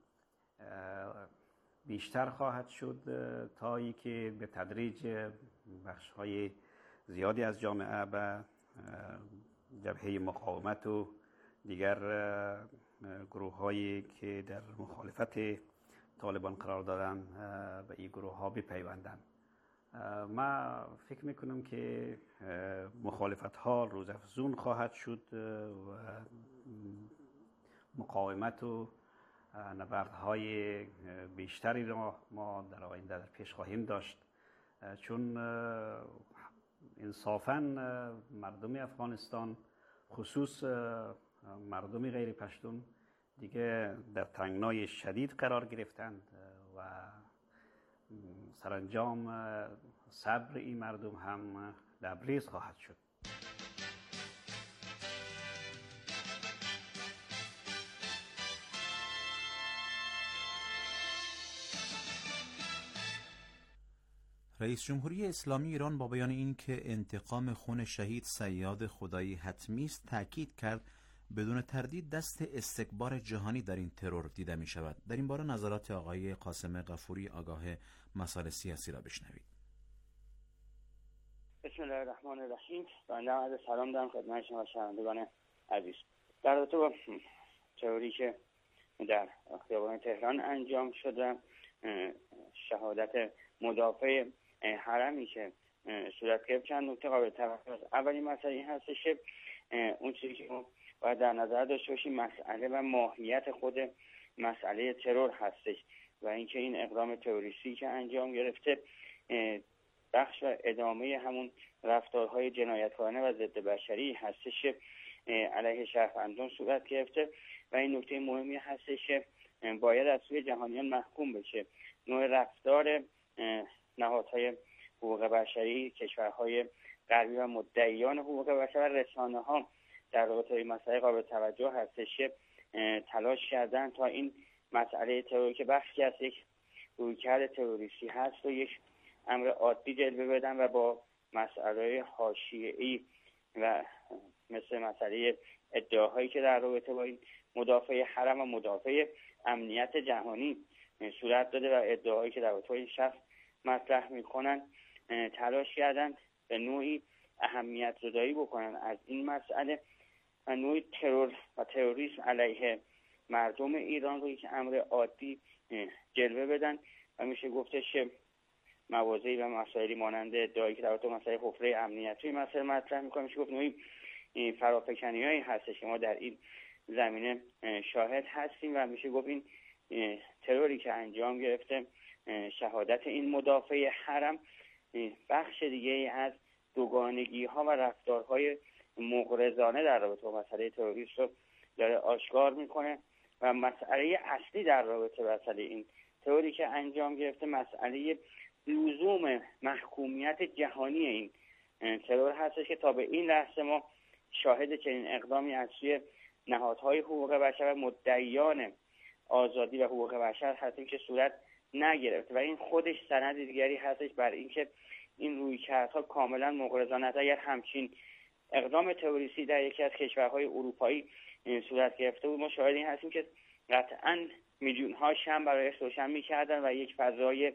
بیشتر خواهد شد تا ای که به تدریج بخش های زیادی از جامعه به جبهه مقاومت و دیگر گروه هایی که در مخالفت طالبان قرار دارن به این گروه ها بپیوندن. ما فکر میکنم که مخالفت ها روزافزون خواهد شد و مقاومت و نبردهای بیشتری را ما در آینده در پیش خواهیم داشت، چون انصافاً مردم افغانستان خصوص مردم غیر پشتون دیگه در تنگنای شدید قرار گرفتند و سرانجام صبر این مردم هم لبریز خواهد شد. رئیس جمهوری اسلامی ایران با بیان این که انتقام خون شهید صیاد خدایی حتمی است تاکید کرد بدون تردید دست استکبار جهانی در این ترور دیده می شود. در این باره نظرات آقای قاسم غفوری آگاه مسائل سیاسی را بشنوید. بسم الله الرحمن الرحیم. بنده عرض سلام دارم خدمت شما شنوندگان عزیز. در رابطه با تروری که در خیابان تهران انجام شده، شهادت مدافع حرمی که صورت گرفت، چند نکته قابل توجه است. اولین مسئله این هستش که اون چیزی که ما باید در نظر داشته باشیم مسئله و ماهیت خود مسئله ترور هستش و اینکه این اقدام تروریستی که انجام گرفته بخش و ادامه همون رفتارهای جنایتکارانه و ضد بشری هستش که علیه شهروندان صورت گرفته و این نکته مهمی هستش که باید از سوی جهانیان محکوم بشه. نوع رفتار نهادهای حقوق بشری، کشورهای غربی و مدعیان حقوق بشر و رسانه‌ها در رابطه با این مسئله قابل توجه هستش که تلاش کردن تا این مسئله ترور که بخشی از یک رویکرد تروریستی هست و یک امر عادی جلوه بدن و با مسئله حاشیه‌ای و مثل مسئله ادعاهایی که در رابطه با این مدافع حرم و مدافع امنیت جهانی صورت داده و ادعاهایی که در رابطه با این شخص مطرح میکنن تلاش کردن به نوعی اهمیت زدایی بکنن از این مسئله و نوعی ترور و تروریسم علیه مردم ایران رو یک امر عادی جلوه بدن و میشه گفتش که مواضعی و مسائلی مانند ادعایی که در رابطه با مسئله حفره امنیتی مسئله مطرح میکنه، میشه گفت نوعی فرافکنی‌هایی هستش که ما در این زمینه شاهد هستیم و میشه گفت این تروری که انجام گرفته، شهادت این مدافع حرم، بخش دیگه از دوگانگی ها و رفتارهای مغرضانه در رابطه با مسئله تروریسم رو داره آشکار میکنه و مسئله اصلی در رابطه با مسئله این تروری که انجام گرفته مسئله لزوم محکومیت جهانی این ترور هستش که تا به این لحظه ما شاهد چنین اقدامی از سوی نهادهای حقوق بشر و مدعیان آزادی و حقوق بشر هستیم که صورت نگرفت و این خودش سند دیگری هستش بر اینکه این رویکردها کاملا مغرضانه است. اگر همچین اقدام تروریستی در یکی از کشورهای اروپایی صورت گرفته بود، ما شاهد این هستیم که قطعا میلیون ها شمع برایش روشن می‌کردن و یک فضای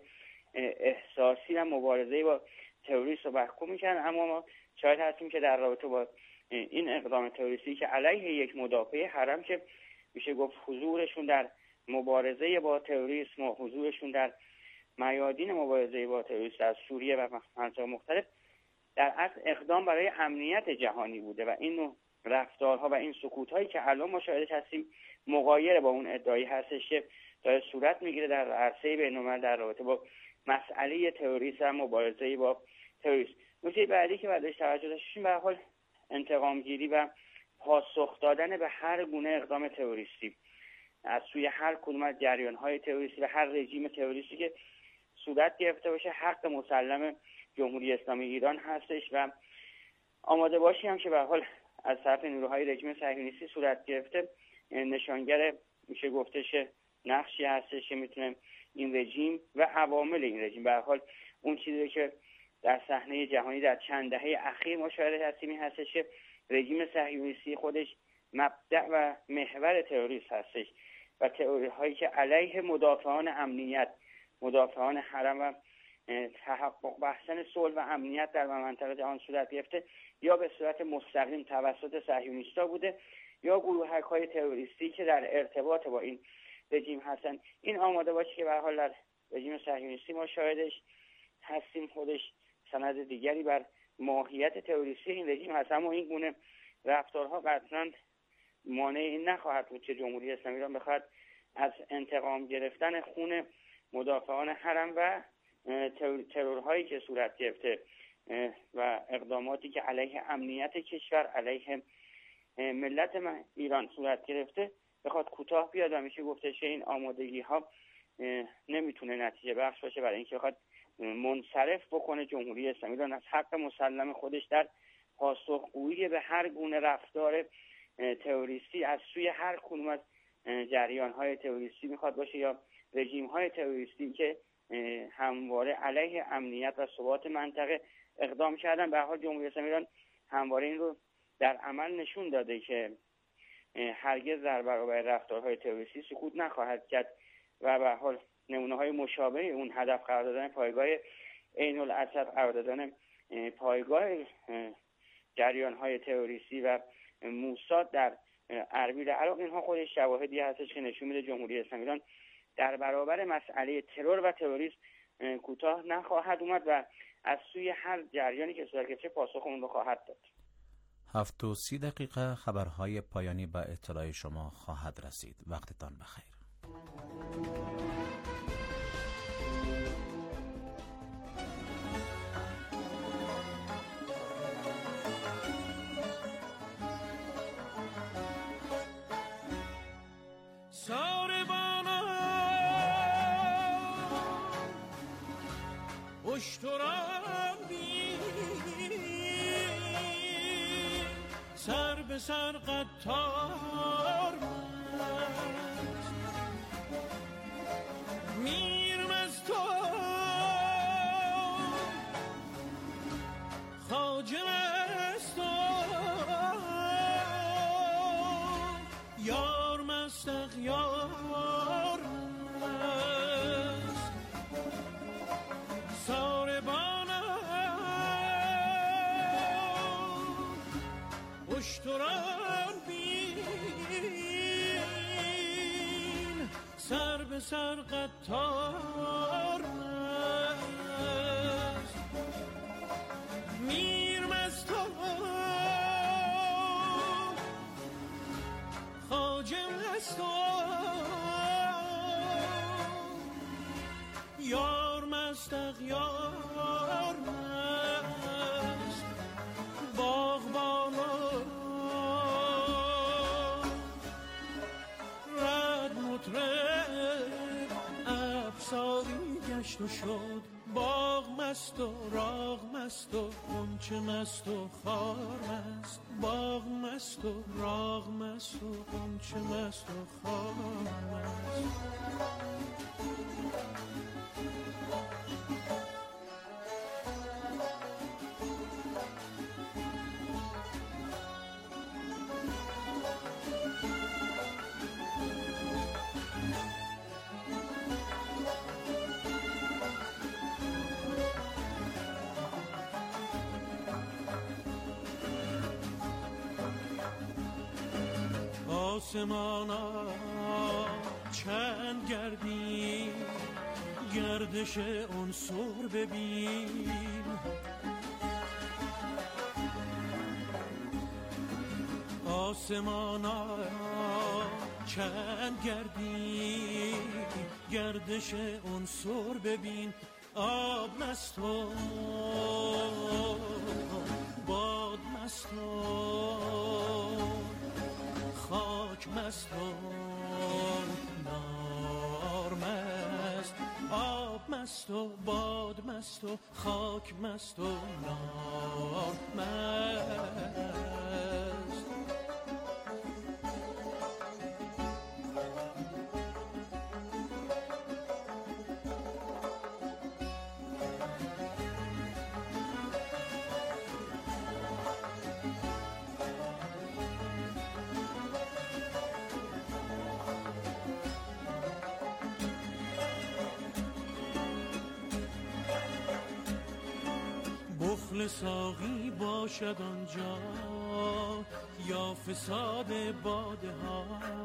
احساسی و مبارزه با تروریسم رو محکوم می‌کردن. اما ما شاهد هستیم که در رابطه با این اقدام تروریستی که علیه یک مدافع حرم که میشه گفت حضورشون در مبارزه با تروریسم و حضورشون در میادین مبارزه با تروریسم در سوریه و مناطق مختلف در اصل اقدام برای امنیت جهانی بوده و این رفتارها و این سکوت‌هایی که الان مشاهدش هستیم مغایر با اون ادعایی هستش که داره صورت میگیره در عرصه بین‌الملل در رابطه با مسئله تروریسم و مبارزه با تروریسم. نکته بعدی که بعدش توجه داشتیم به هر حال انتقام گیری و پاسخ دادن به هر گونه اقدام تروریستی از سوی هر کدوم از جریان‌های تروریستی و هر رژیم تروریستی که صورت گرفته باشه حق مسلم جمهوری اسلامی ایران هستش و آماده باشی هم که به هر حال از طرف نیروهای رژیم صهیونیستی صورت گرفته نشانگر میشه گفتش نقشی هستش که میتونه این رژیم و عوامل این رژیم به هر حال اون چیزی که در صحنه جهانی در چند دهه اخیر مشاهده هستیم این هستش که رژیم صهیونیستی خودش مبدأ و محور تروریسم هستش و تروریستی که علیه مدافعان امنیت، مدافعان حرم و تحقق بحثن صلح و امنیت در منطقه جهان صورت گرفته یا به صورت مستقیم توسط صهیونیست‌ها بوده یا گروه‌های تروریستی که در ارتباط با این رژیم هستن. این آماده باشه که به هر حال در رژیم صهیونیستی ما شاهدش هستیم خودش سند دیگری بر ماهیت تروریستی این رژیم هست. اما این گونه رفتارها قطعاً مانع این نخواهد بود که جمهوری اسلامی ایران بخواد از انتقام گرفتن خون مدافعان حرم و ترورهایی که صورت گرفته و اقداماتی که علیه امنیت کشور، علیه ملت ایران صورت گرفته بخواد کوتاه بیاد و میشه گفتش این آمادگی ها نمیتونه نتیجه بخش باشه برای اینکه بخواد منصرف بکنه جمهوری اسلامی را از حق مسلم خودش در پاسخگویی به هر گونه رفتار تروریستی از سوی هر کدوم از جریان‌های تروریستی میخواد باشه یا رژیم‌های تروریستی که همواره علیه امنیت و ثبات منطقه اقدام کردن. به هر حال جمهوری اسلامی ایران همواره این رو در عمل نشون داده که هرگز در برابر رفتارهای تروریستی سکوت نخواهد کرد و به هر حال نمونه‌های مشابه اون هدف قرار دادن پایگاه عین الاسد، قرار دادن پایگاه جریان‌های تروریستی و موساد در اربیل عراق، اینها خودش شواهدی هستش که نشون میده جمهوری اسلامی ایران در برابر مسئله ترور و تروریسم کوتاه نخواهد اومد و از سوی هر جریانی که صورت گرفته پاسخ اون رو خواهد داد. هفت و سی دقیقه خبرهای پایانی به اطلاع شما خواهد رسید. وقتتان بخیر. اشتران بی سر به سر قطار میرم از تو خواجه از تو یار مست یار اشتران بین سر به سر قطار مست میرم از تو خواجه از تو یار مست اغیار مست باغبانا افساری گشت و شد باغ مست و راغ مست و غنچه مست و خار مست باغ مست و راغ مست و غنچه مست و خار مست آسمانا چند گردی گردش عنصر ببین آسمانا چند گردی گردش عنصر ببین آب مست و باد مست و خاک مست و نار مست آب مست و باد مست و خاک مست و نار مست بخل ساقی باشد آنجا یا فساد باده ها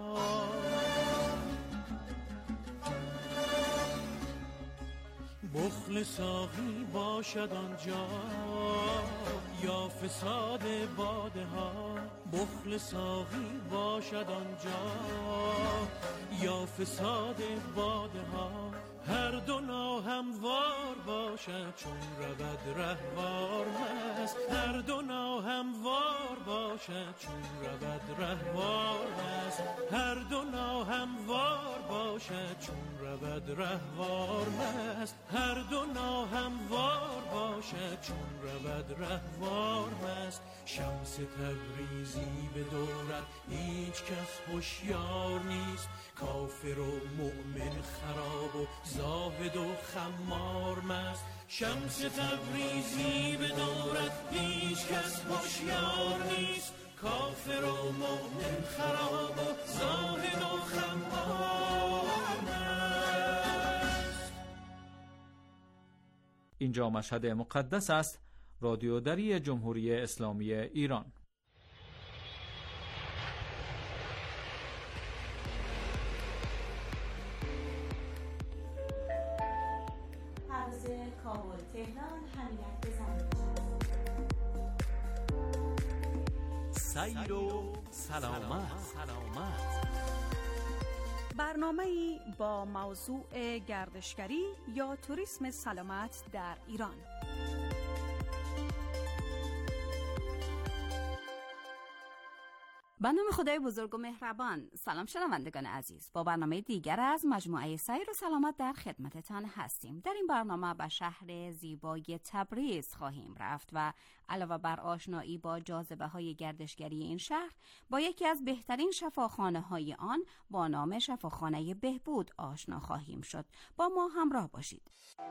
بخل ساقی باشد آنجا یا فساد باده ها بخل ساقی باشد آنجا یا فساد باده ها هر دو ناهموار باشد چون رود رهوار مست هر دو ناهموار باشد چون رود رهوار مست هر دو ناهموار باشد باشد چون رود رهوار مست، هر دو ناهموار باشد چون رود رهوار مست. شمس تبریزی به دولت هیچ کس هوشیار نیست، کافر و مؤمن خراب و زاهد و خمار مست. شمس تبریزی به دولت هیچ کس هوشیار نیست، کافر و مؤمن خراب و زاهد و خمار مست. اینجا مشهد مقدس است. رادیو دری جمهوری اسلامی ایران. پرواز کابل تهران حمایت بزنید. سیر و سلامت. سلامت. برنامه‌ای با موضوع گردشگری یا توریسم سلامت در ایران. به نام خدای بزرگ و مهربان. سلام شنوندگان عزیز، با برنامه دیگر از مجموعه سیر و سلامت در خدمتتان هستیم. در این برنامه به شهر زیبای تبریز خواهیم رفت و علاوه بر آشنایی با جاذبه های گردشگری این شهر، با یکی از بهترین شفاخانه های آن با نام شفاخانه بهبود آشنا خواهیم شد. با ما همراه باشید.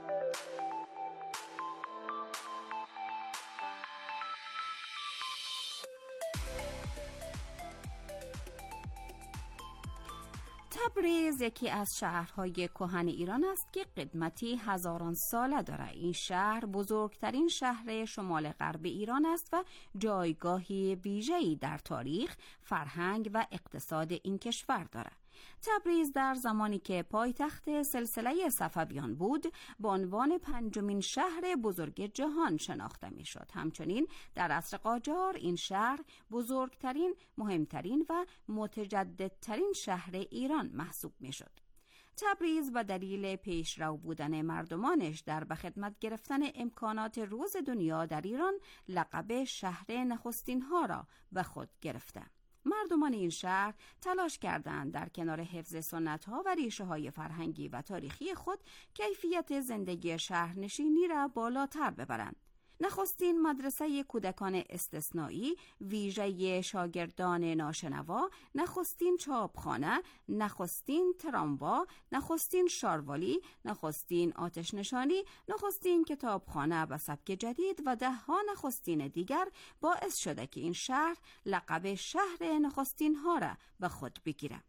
تبریز یکی از شهرهای کهن ایران است که قدمتی هزاران ساله دارد. این شهر بزرگترین شهر شمال غرب ایران است و جایگاهی ویژه‌ای در تاریخ، فرهنگ و اقتصاد این کشور دارد. تبریز در زمانی که پایتخت سلسله صفویان بود به عنوان پنجمین شهر بزرگ جهان شناخته میشد. همچنین در عصر قاجار این شهر بزرگترین، مهمترین و متجددترین شهر ایران محسوب میشد. تبریز به دلیل پیشرو بودن مردمانش در به خدمت گرفتن امکانات روز دنیا در ایران لقب شهر نخستین ها را به خود گرفته. مردمان این شهر تلاش کردند در کنار حفظ سنت‌ها و ریشه‌های فرهنگی و تاریخی خود کیفیت زندگی شهرنشینی را بالاتر ببرند. نخستین مدرسه کودکان استثنایی، ویژه شاگردان ناشنوا، نخستین چاپخانه، نخستین تراموا، نخستین شاروالی، نخستین آتش نشانی، نخستین کتابخانه به سبک جدید و ده ها نخستین دیگر باعث شده که این شهر لقب شهر نخستین ها را به خود بگیرد.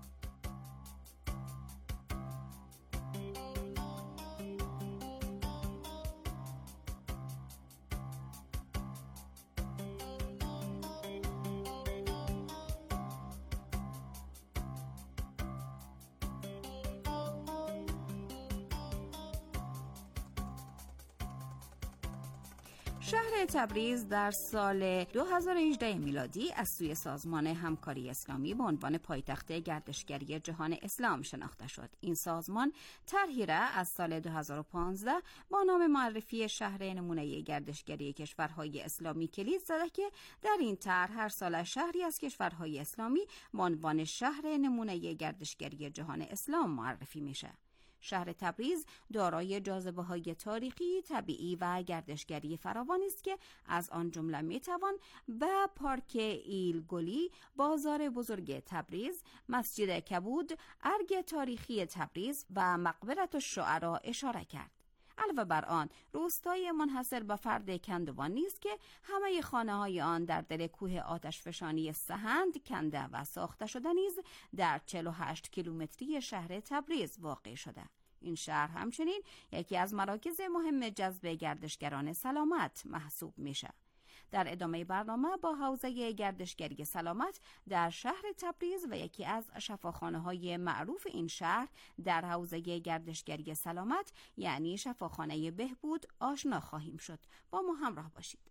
شهر تبریز در سال دو هزار و هجده میلادی از سوی سازمان همکاری اسلامی به عنوان پایتخت گردشگری جهان اسلام شناخته شد. این سازمان طرحی را از سال دو هزار و پانزده با نام معرفی شهر نمونه گردشگری کشورهای اسلامی کلید زده که در این طرح هر سال شهری از کشورهای اسلامی به عنوان شهر نمونه گردشگری جهان اسلام معرفی میشه. شهر تبریز دارای جاذبه‌های تاریخی، طبیعی و گردشگری فراوانی است که از آن جمله میتوان به پارک ایلگلی، بازار بزرگ تبریز، مسجد کبود، ارگ تاریخی تبریز و مقبرة الشعراء اشاره کرد. علاوه بر آن، روستای منحصر به فرد کندوان نیست که همه خانه‌های آن در دل کوه آتشفشانی سهند کنده و ساخته شده نیز در چهل و هشت کیلومتری شهر تبریز واقع شده. این شهر همچنین یکی از مراکز مهم جذب گردشگران سلامت محسوب میشه. در ادامه برنامه با حوزه گردشگری سلامت در شهر تبریز و یکی از شفاخانه‌های معروف این شهر در حوزه گردشگری سلامت یعنی شفاخانه بهبود آشنا خواهیم شد. با ما همراه باشید.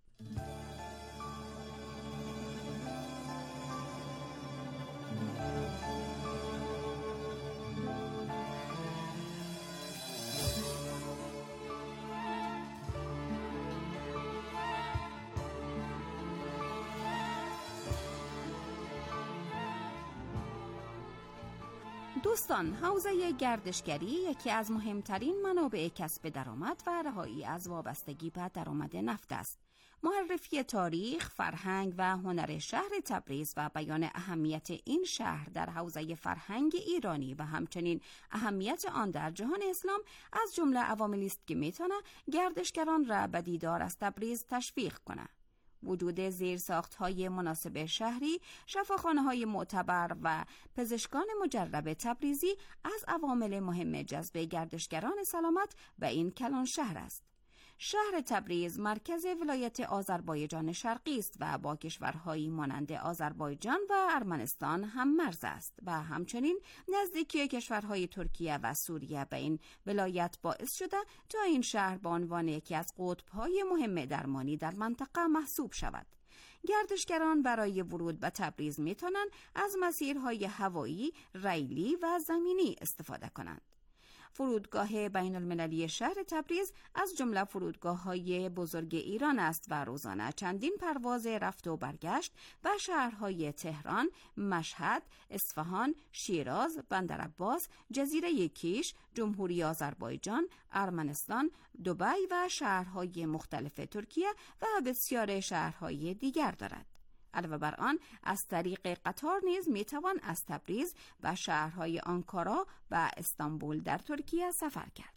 دوستان، حوزه گردشگری یکی از مهمترین منابع کسب درآمد و رهایی از وابستگی به درآمد نفت است. معرفی تاریخ، فرهنگ و هنر شهر تبریز و بیان اهمیت این شهر در حوزه فرهنگ ایرانی و همچنین اهمیت آن در جهان اسلام از جمله عواملی است که میتونه گردشگران را به دیدار از تبریز تشویق کنه. وجود زیرساخت‌های مناسب شهری، شفاخانه‌های معتبر و پزشکان مجرب تبریزی از عوامل مهم جذب گردشگران سلامت به این کلان شهر است. شهر تبریز مرکز ولایت آذربایجان شرقی است و با کشورهایی مانند آذربایجان و ارمنستان هم مرز است و همچنین نزدیکی کشورهای ترکیه و سوریه به این ولایت باعث شده تا این شهر به عنوان یکی از قطب‌های مهم درمانی در منطقه محسوب شود. گردشگران برای ورود به تبریز میتونن از مسیرهای هوایی، ریلی و زمینی استفاده کنند. فرودگاه بین المللی شهر تبریز از جمله فرودگاه‌های بزرگ ایران است و روزانه چندین پرواز رفت و برگشت به شهرهای تهران، مشهد، اصفهان، شیراز، بندرعباس، جزیره کیش، جمهوری آذربایجان، ارمنستان، دبی و شهرهای مختلف ترکیه و بسیار شهرهای دیگر دارد. علاوه بر آن از طریق قطار نیز میتوان از تبریز به شهرهای آنکارا و استانبول در ترکیه سفر کرد.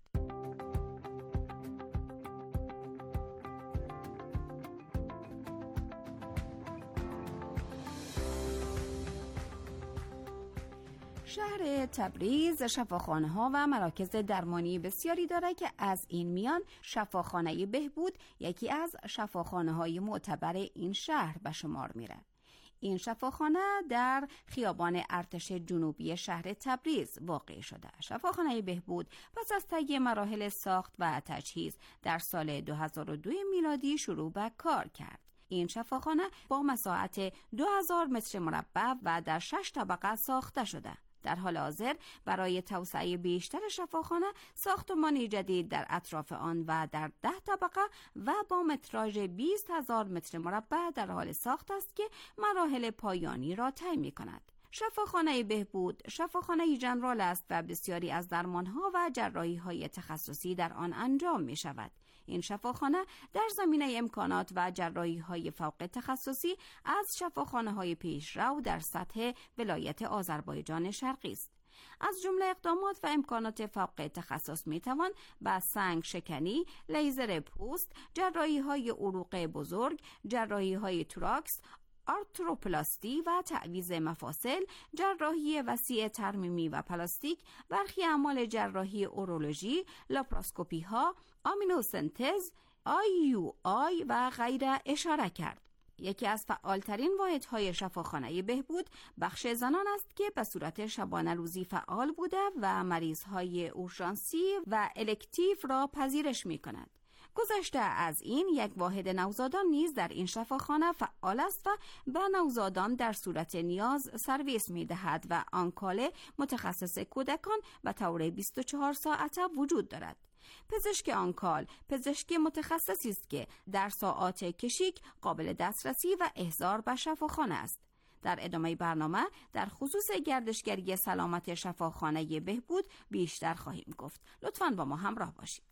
شهر تبریز شفاخانه‌ها و مراکز درمانی بسیاری دارد که از این میان شفاخانه بهبود یکی از شفاخانه‌های معتبر این شهر به شمار میره. این شفاخانه در خیابان ارتش جنوبی شهر تبریز واقع شده. شفاخانه بهبود پس از طی مراحل ساخت و تجهیز در سال دو هزار و دو میلادی شروع به کار کرد. این شفاخانه با مساحت دو هزار متر مربع و در شش طبقه ساخته شده. در حال حاضر برای توسعه بیشتر شفاخانه ساختمانی جدید در اطراف آن و در ده طبقه و با متراژ بیست هزار متر مربع در حال ساخت است که مراحل پایانی را طی می‌کند. شفاخانه بهبود شفاخانه ژنرال است و بسیاری از درمانها و جراحی‌های تخصصی در آن انجام می‌شود. این شفاخانه در زمینه امکانات و جراحی‌های فوق تخصصی از شفاخانه‌های پیشرو در سطح ولایت آذربایجان شرقی است. از جمله اقدامات و امکانات فوق تخصص میتوان با سنگ شکنی، لیزر پوست، جراحی‌های عروق بزرگ، جراحی‌های توراکس، آرتروپلاستی و تعویض مفاصل، جراحی وسیع ترمیمی و پلاستیک، برخی اعمال جراحی اورولوژی، لاپاراسکوپی ها، آمینوسنتز، آی یو آی و غیره اشاره کرد. یکی از فعالترین واحدهای شفاخانه بهبود بخش زنان است که به صورت شبانه روزی فعال بوده و مریضهای اورژانسی و الکتیو را پذیرش می کند. گذشته از این یک واحد نوزادان نیز در این شفاخانه فعال است و به نوزادان در صورت نیاز سرویس می دهد و آنکال متخصص کودکان به طور بیست و چهار ساعته وجود دارد. پزشک آنکال پزشک متخصصی است که در ساعات کشیک قابل دسترسی و احضار به شفاخانه است. در ادامه برنامه در خصوص گردشگری سلامت شفاخانه بهبود بیشتر خواهیم گفت. لطفاً با ما همراه باشید.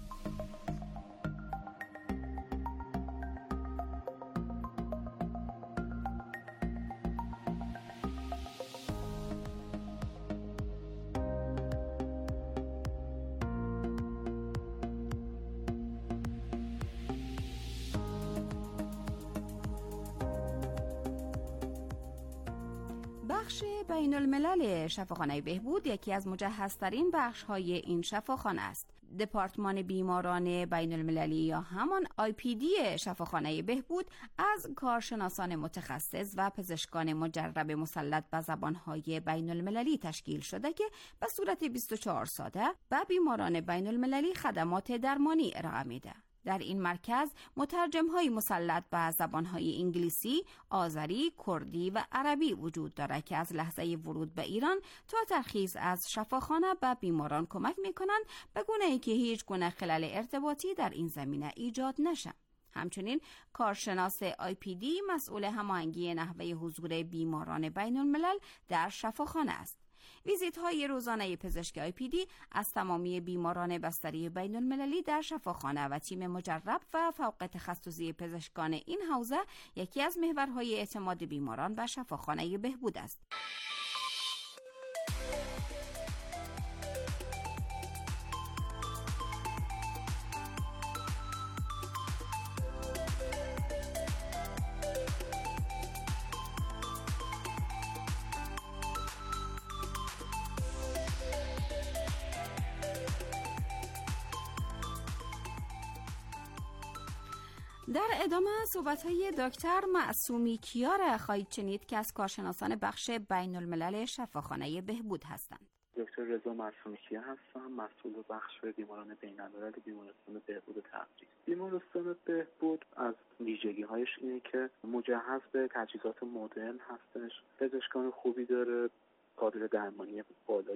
بخش بین الملل شفاخانه بهبود یکی از مجهزترین بخش‌های این شفاخانه است. دپارتمان بیماران بین المللی یا همان آی پی دی شفاخانه بهبود از کارشناسان متخصص و پزشکان مجرب مسلط به زبان‌های بین المللی تشکیل شده که به صورت بیست و چهار ساعته به بیماران بین المللی خدمات درمانی ارائه میده. در این مرکز مترجم‌های مسلط به زبان‌های انگلیسی، آذری، کردی و عربی وجود دارد که از لحظه ورود به ایران تا ترخیص از شفاخانه به بیماران کمک می‌کنند به گونه‌ای که هیچ گونه خلل ارتباطی در این زمینه ایجاد نشود. همچنین کارشناس آی پی دی مسئول هماهنگی نحوه حضور بیماران بین الملل در شفاخانه است. ویزیت های روزانه پزشک آی پی دی از تمامی بیماران بستری بین المللی در شفاخانه و تیم مجرب و فوق تخصصی پزشکان این حوزه یکی از محورهای اعتماد بیماران به شفاخانه بهبود است. در ادامه صحبت‌های دکتر معصومی کیا خواهید شنید که از کارشناسان بخش بین الملل شفاخانه بهبود هستند. دکتر رضا معصومی کیا هستم، مسئول بخش بیماران بین الملل بیمارستان بهبود تبریز. بیمارستان بهبود از ویژگی‌هایش اینه که مجهز به تجهیزات مدرن هستش، پزشکان خوبی داره، قابل درمانی بالایی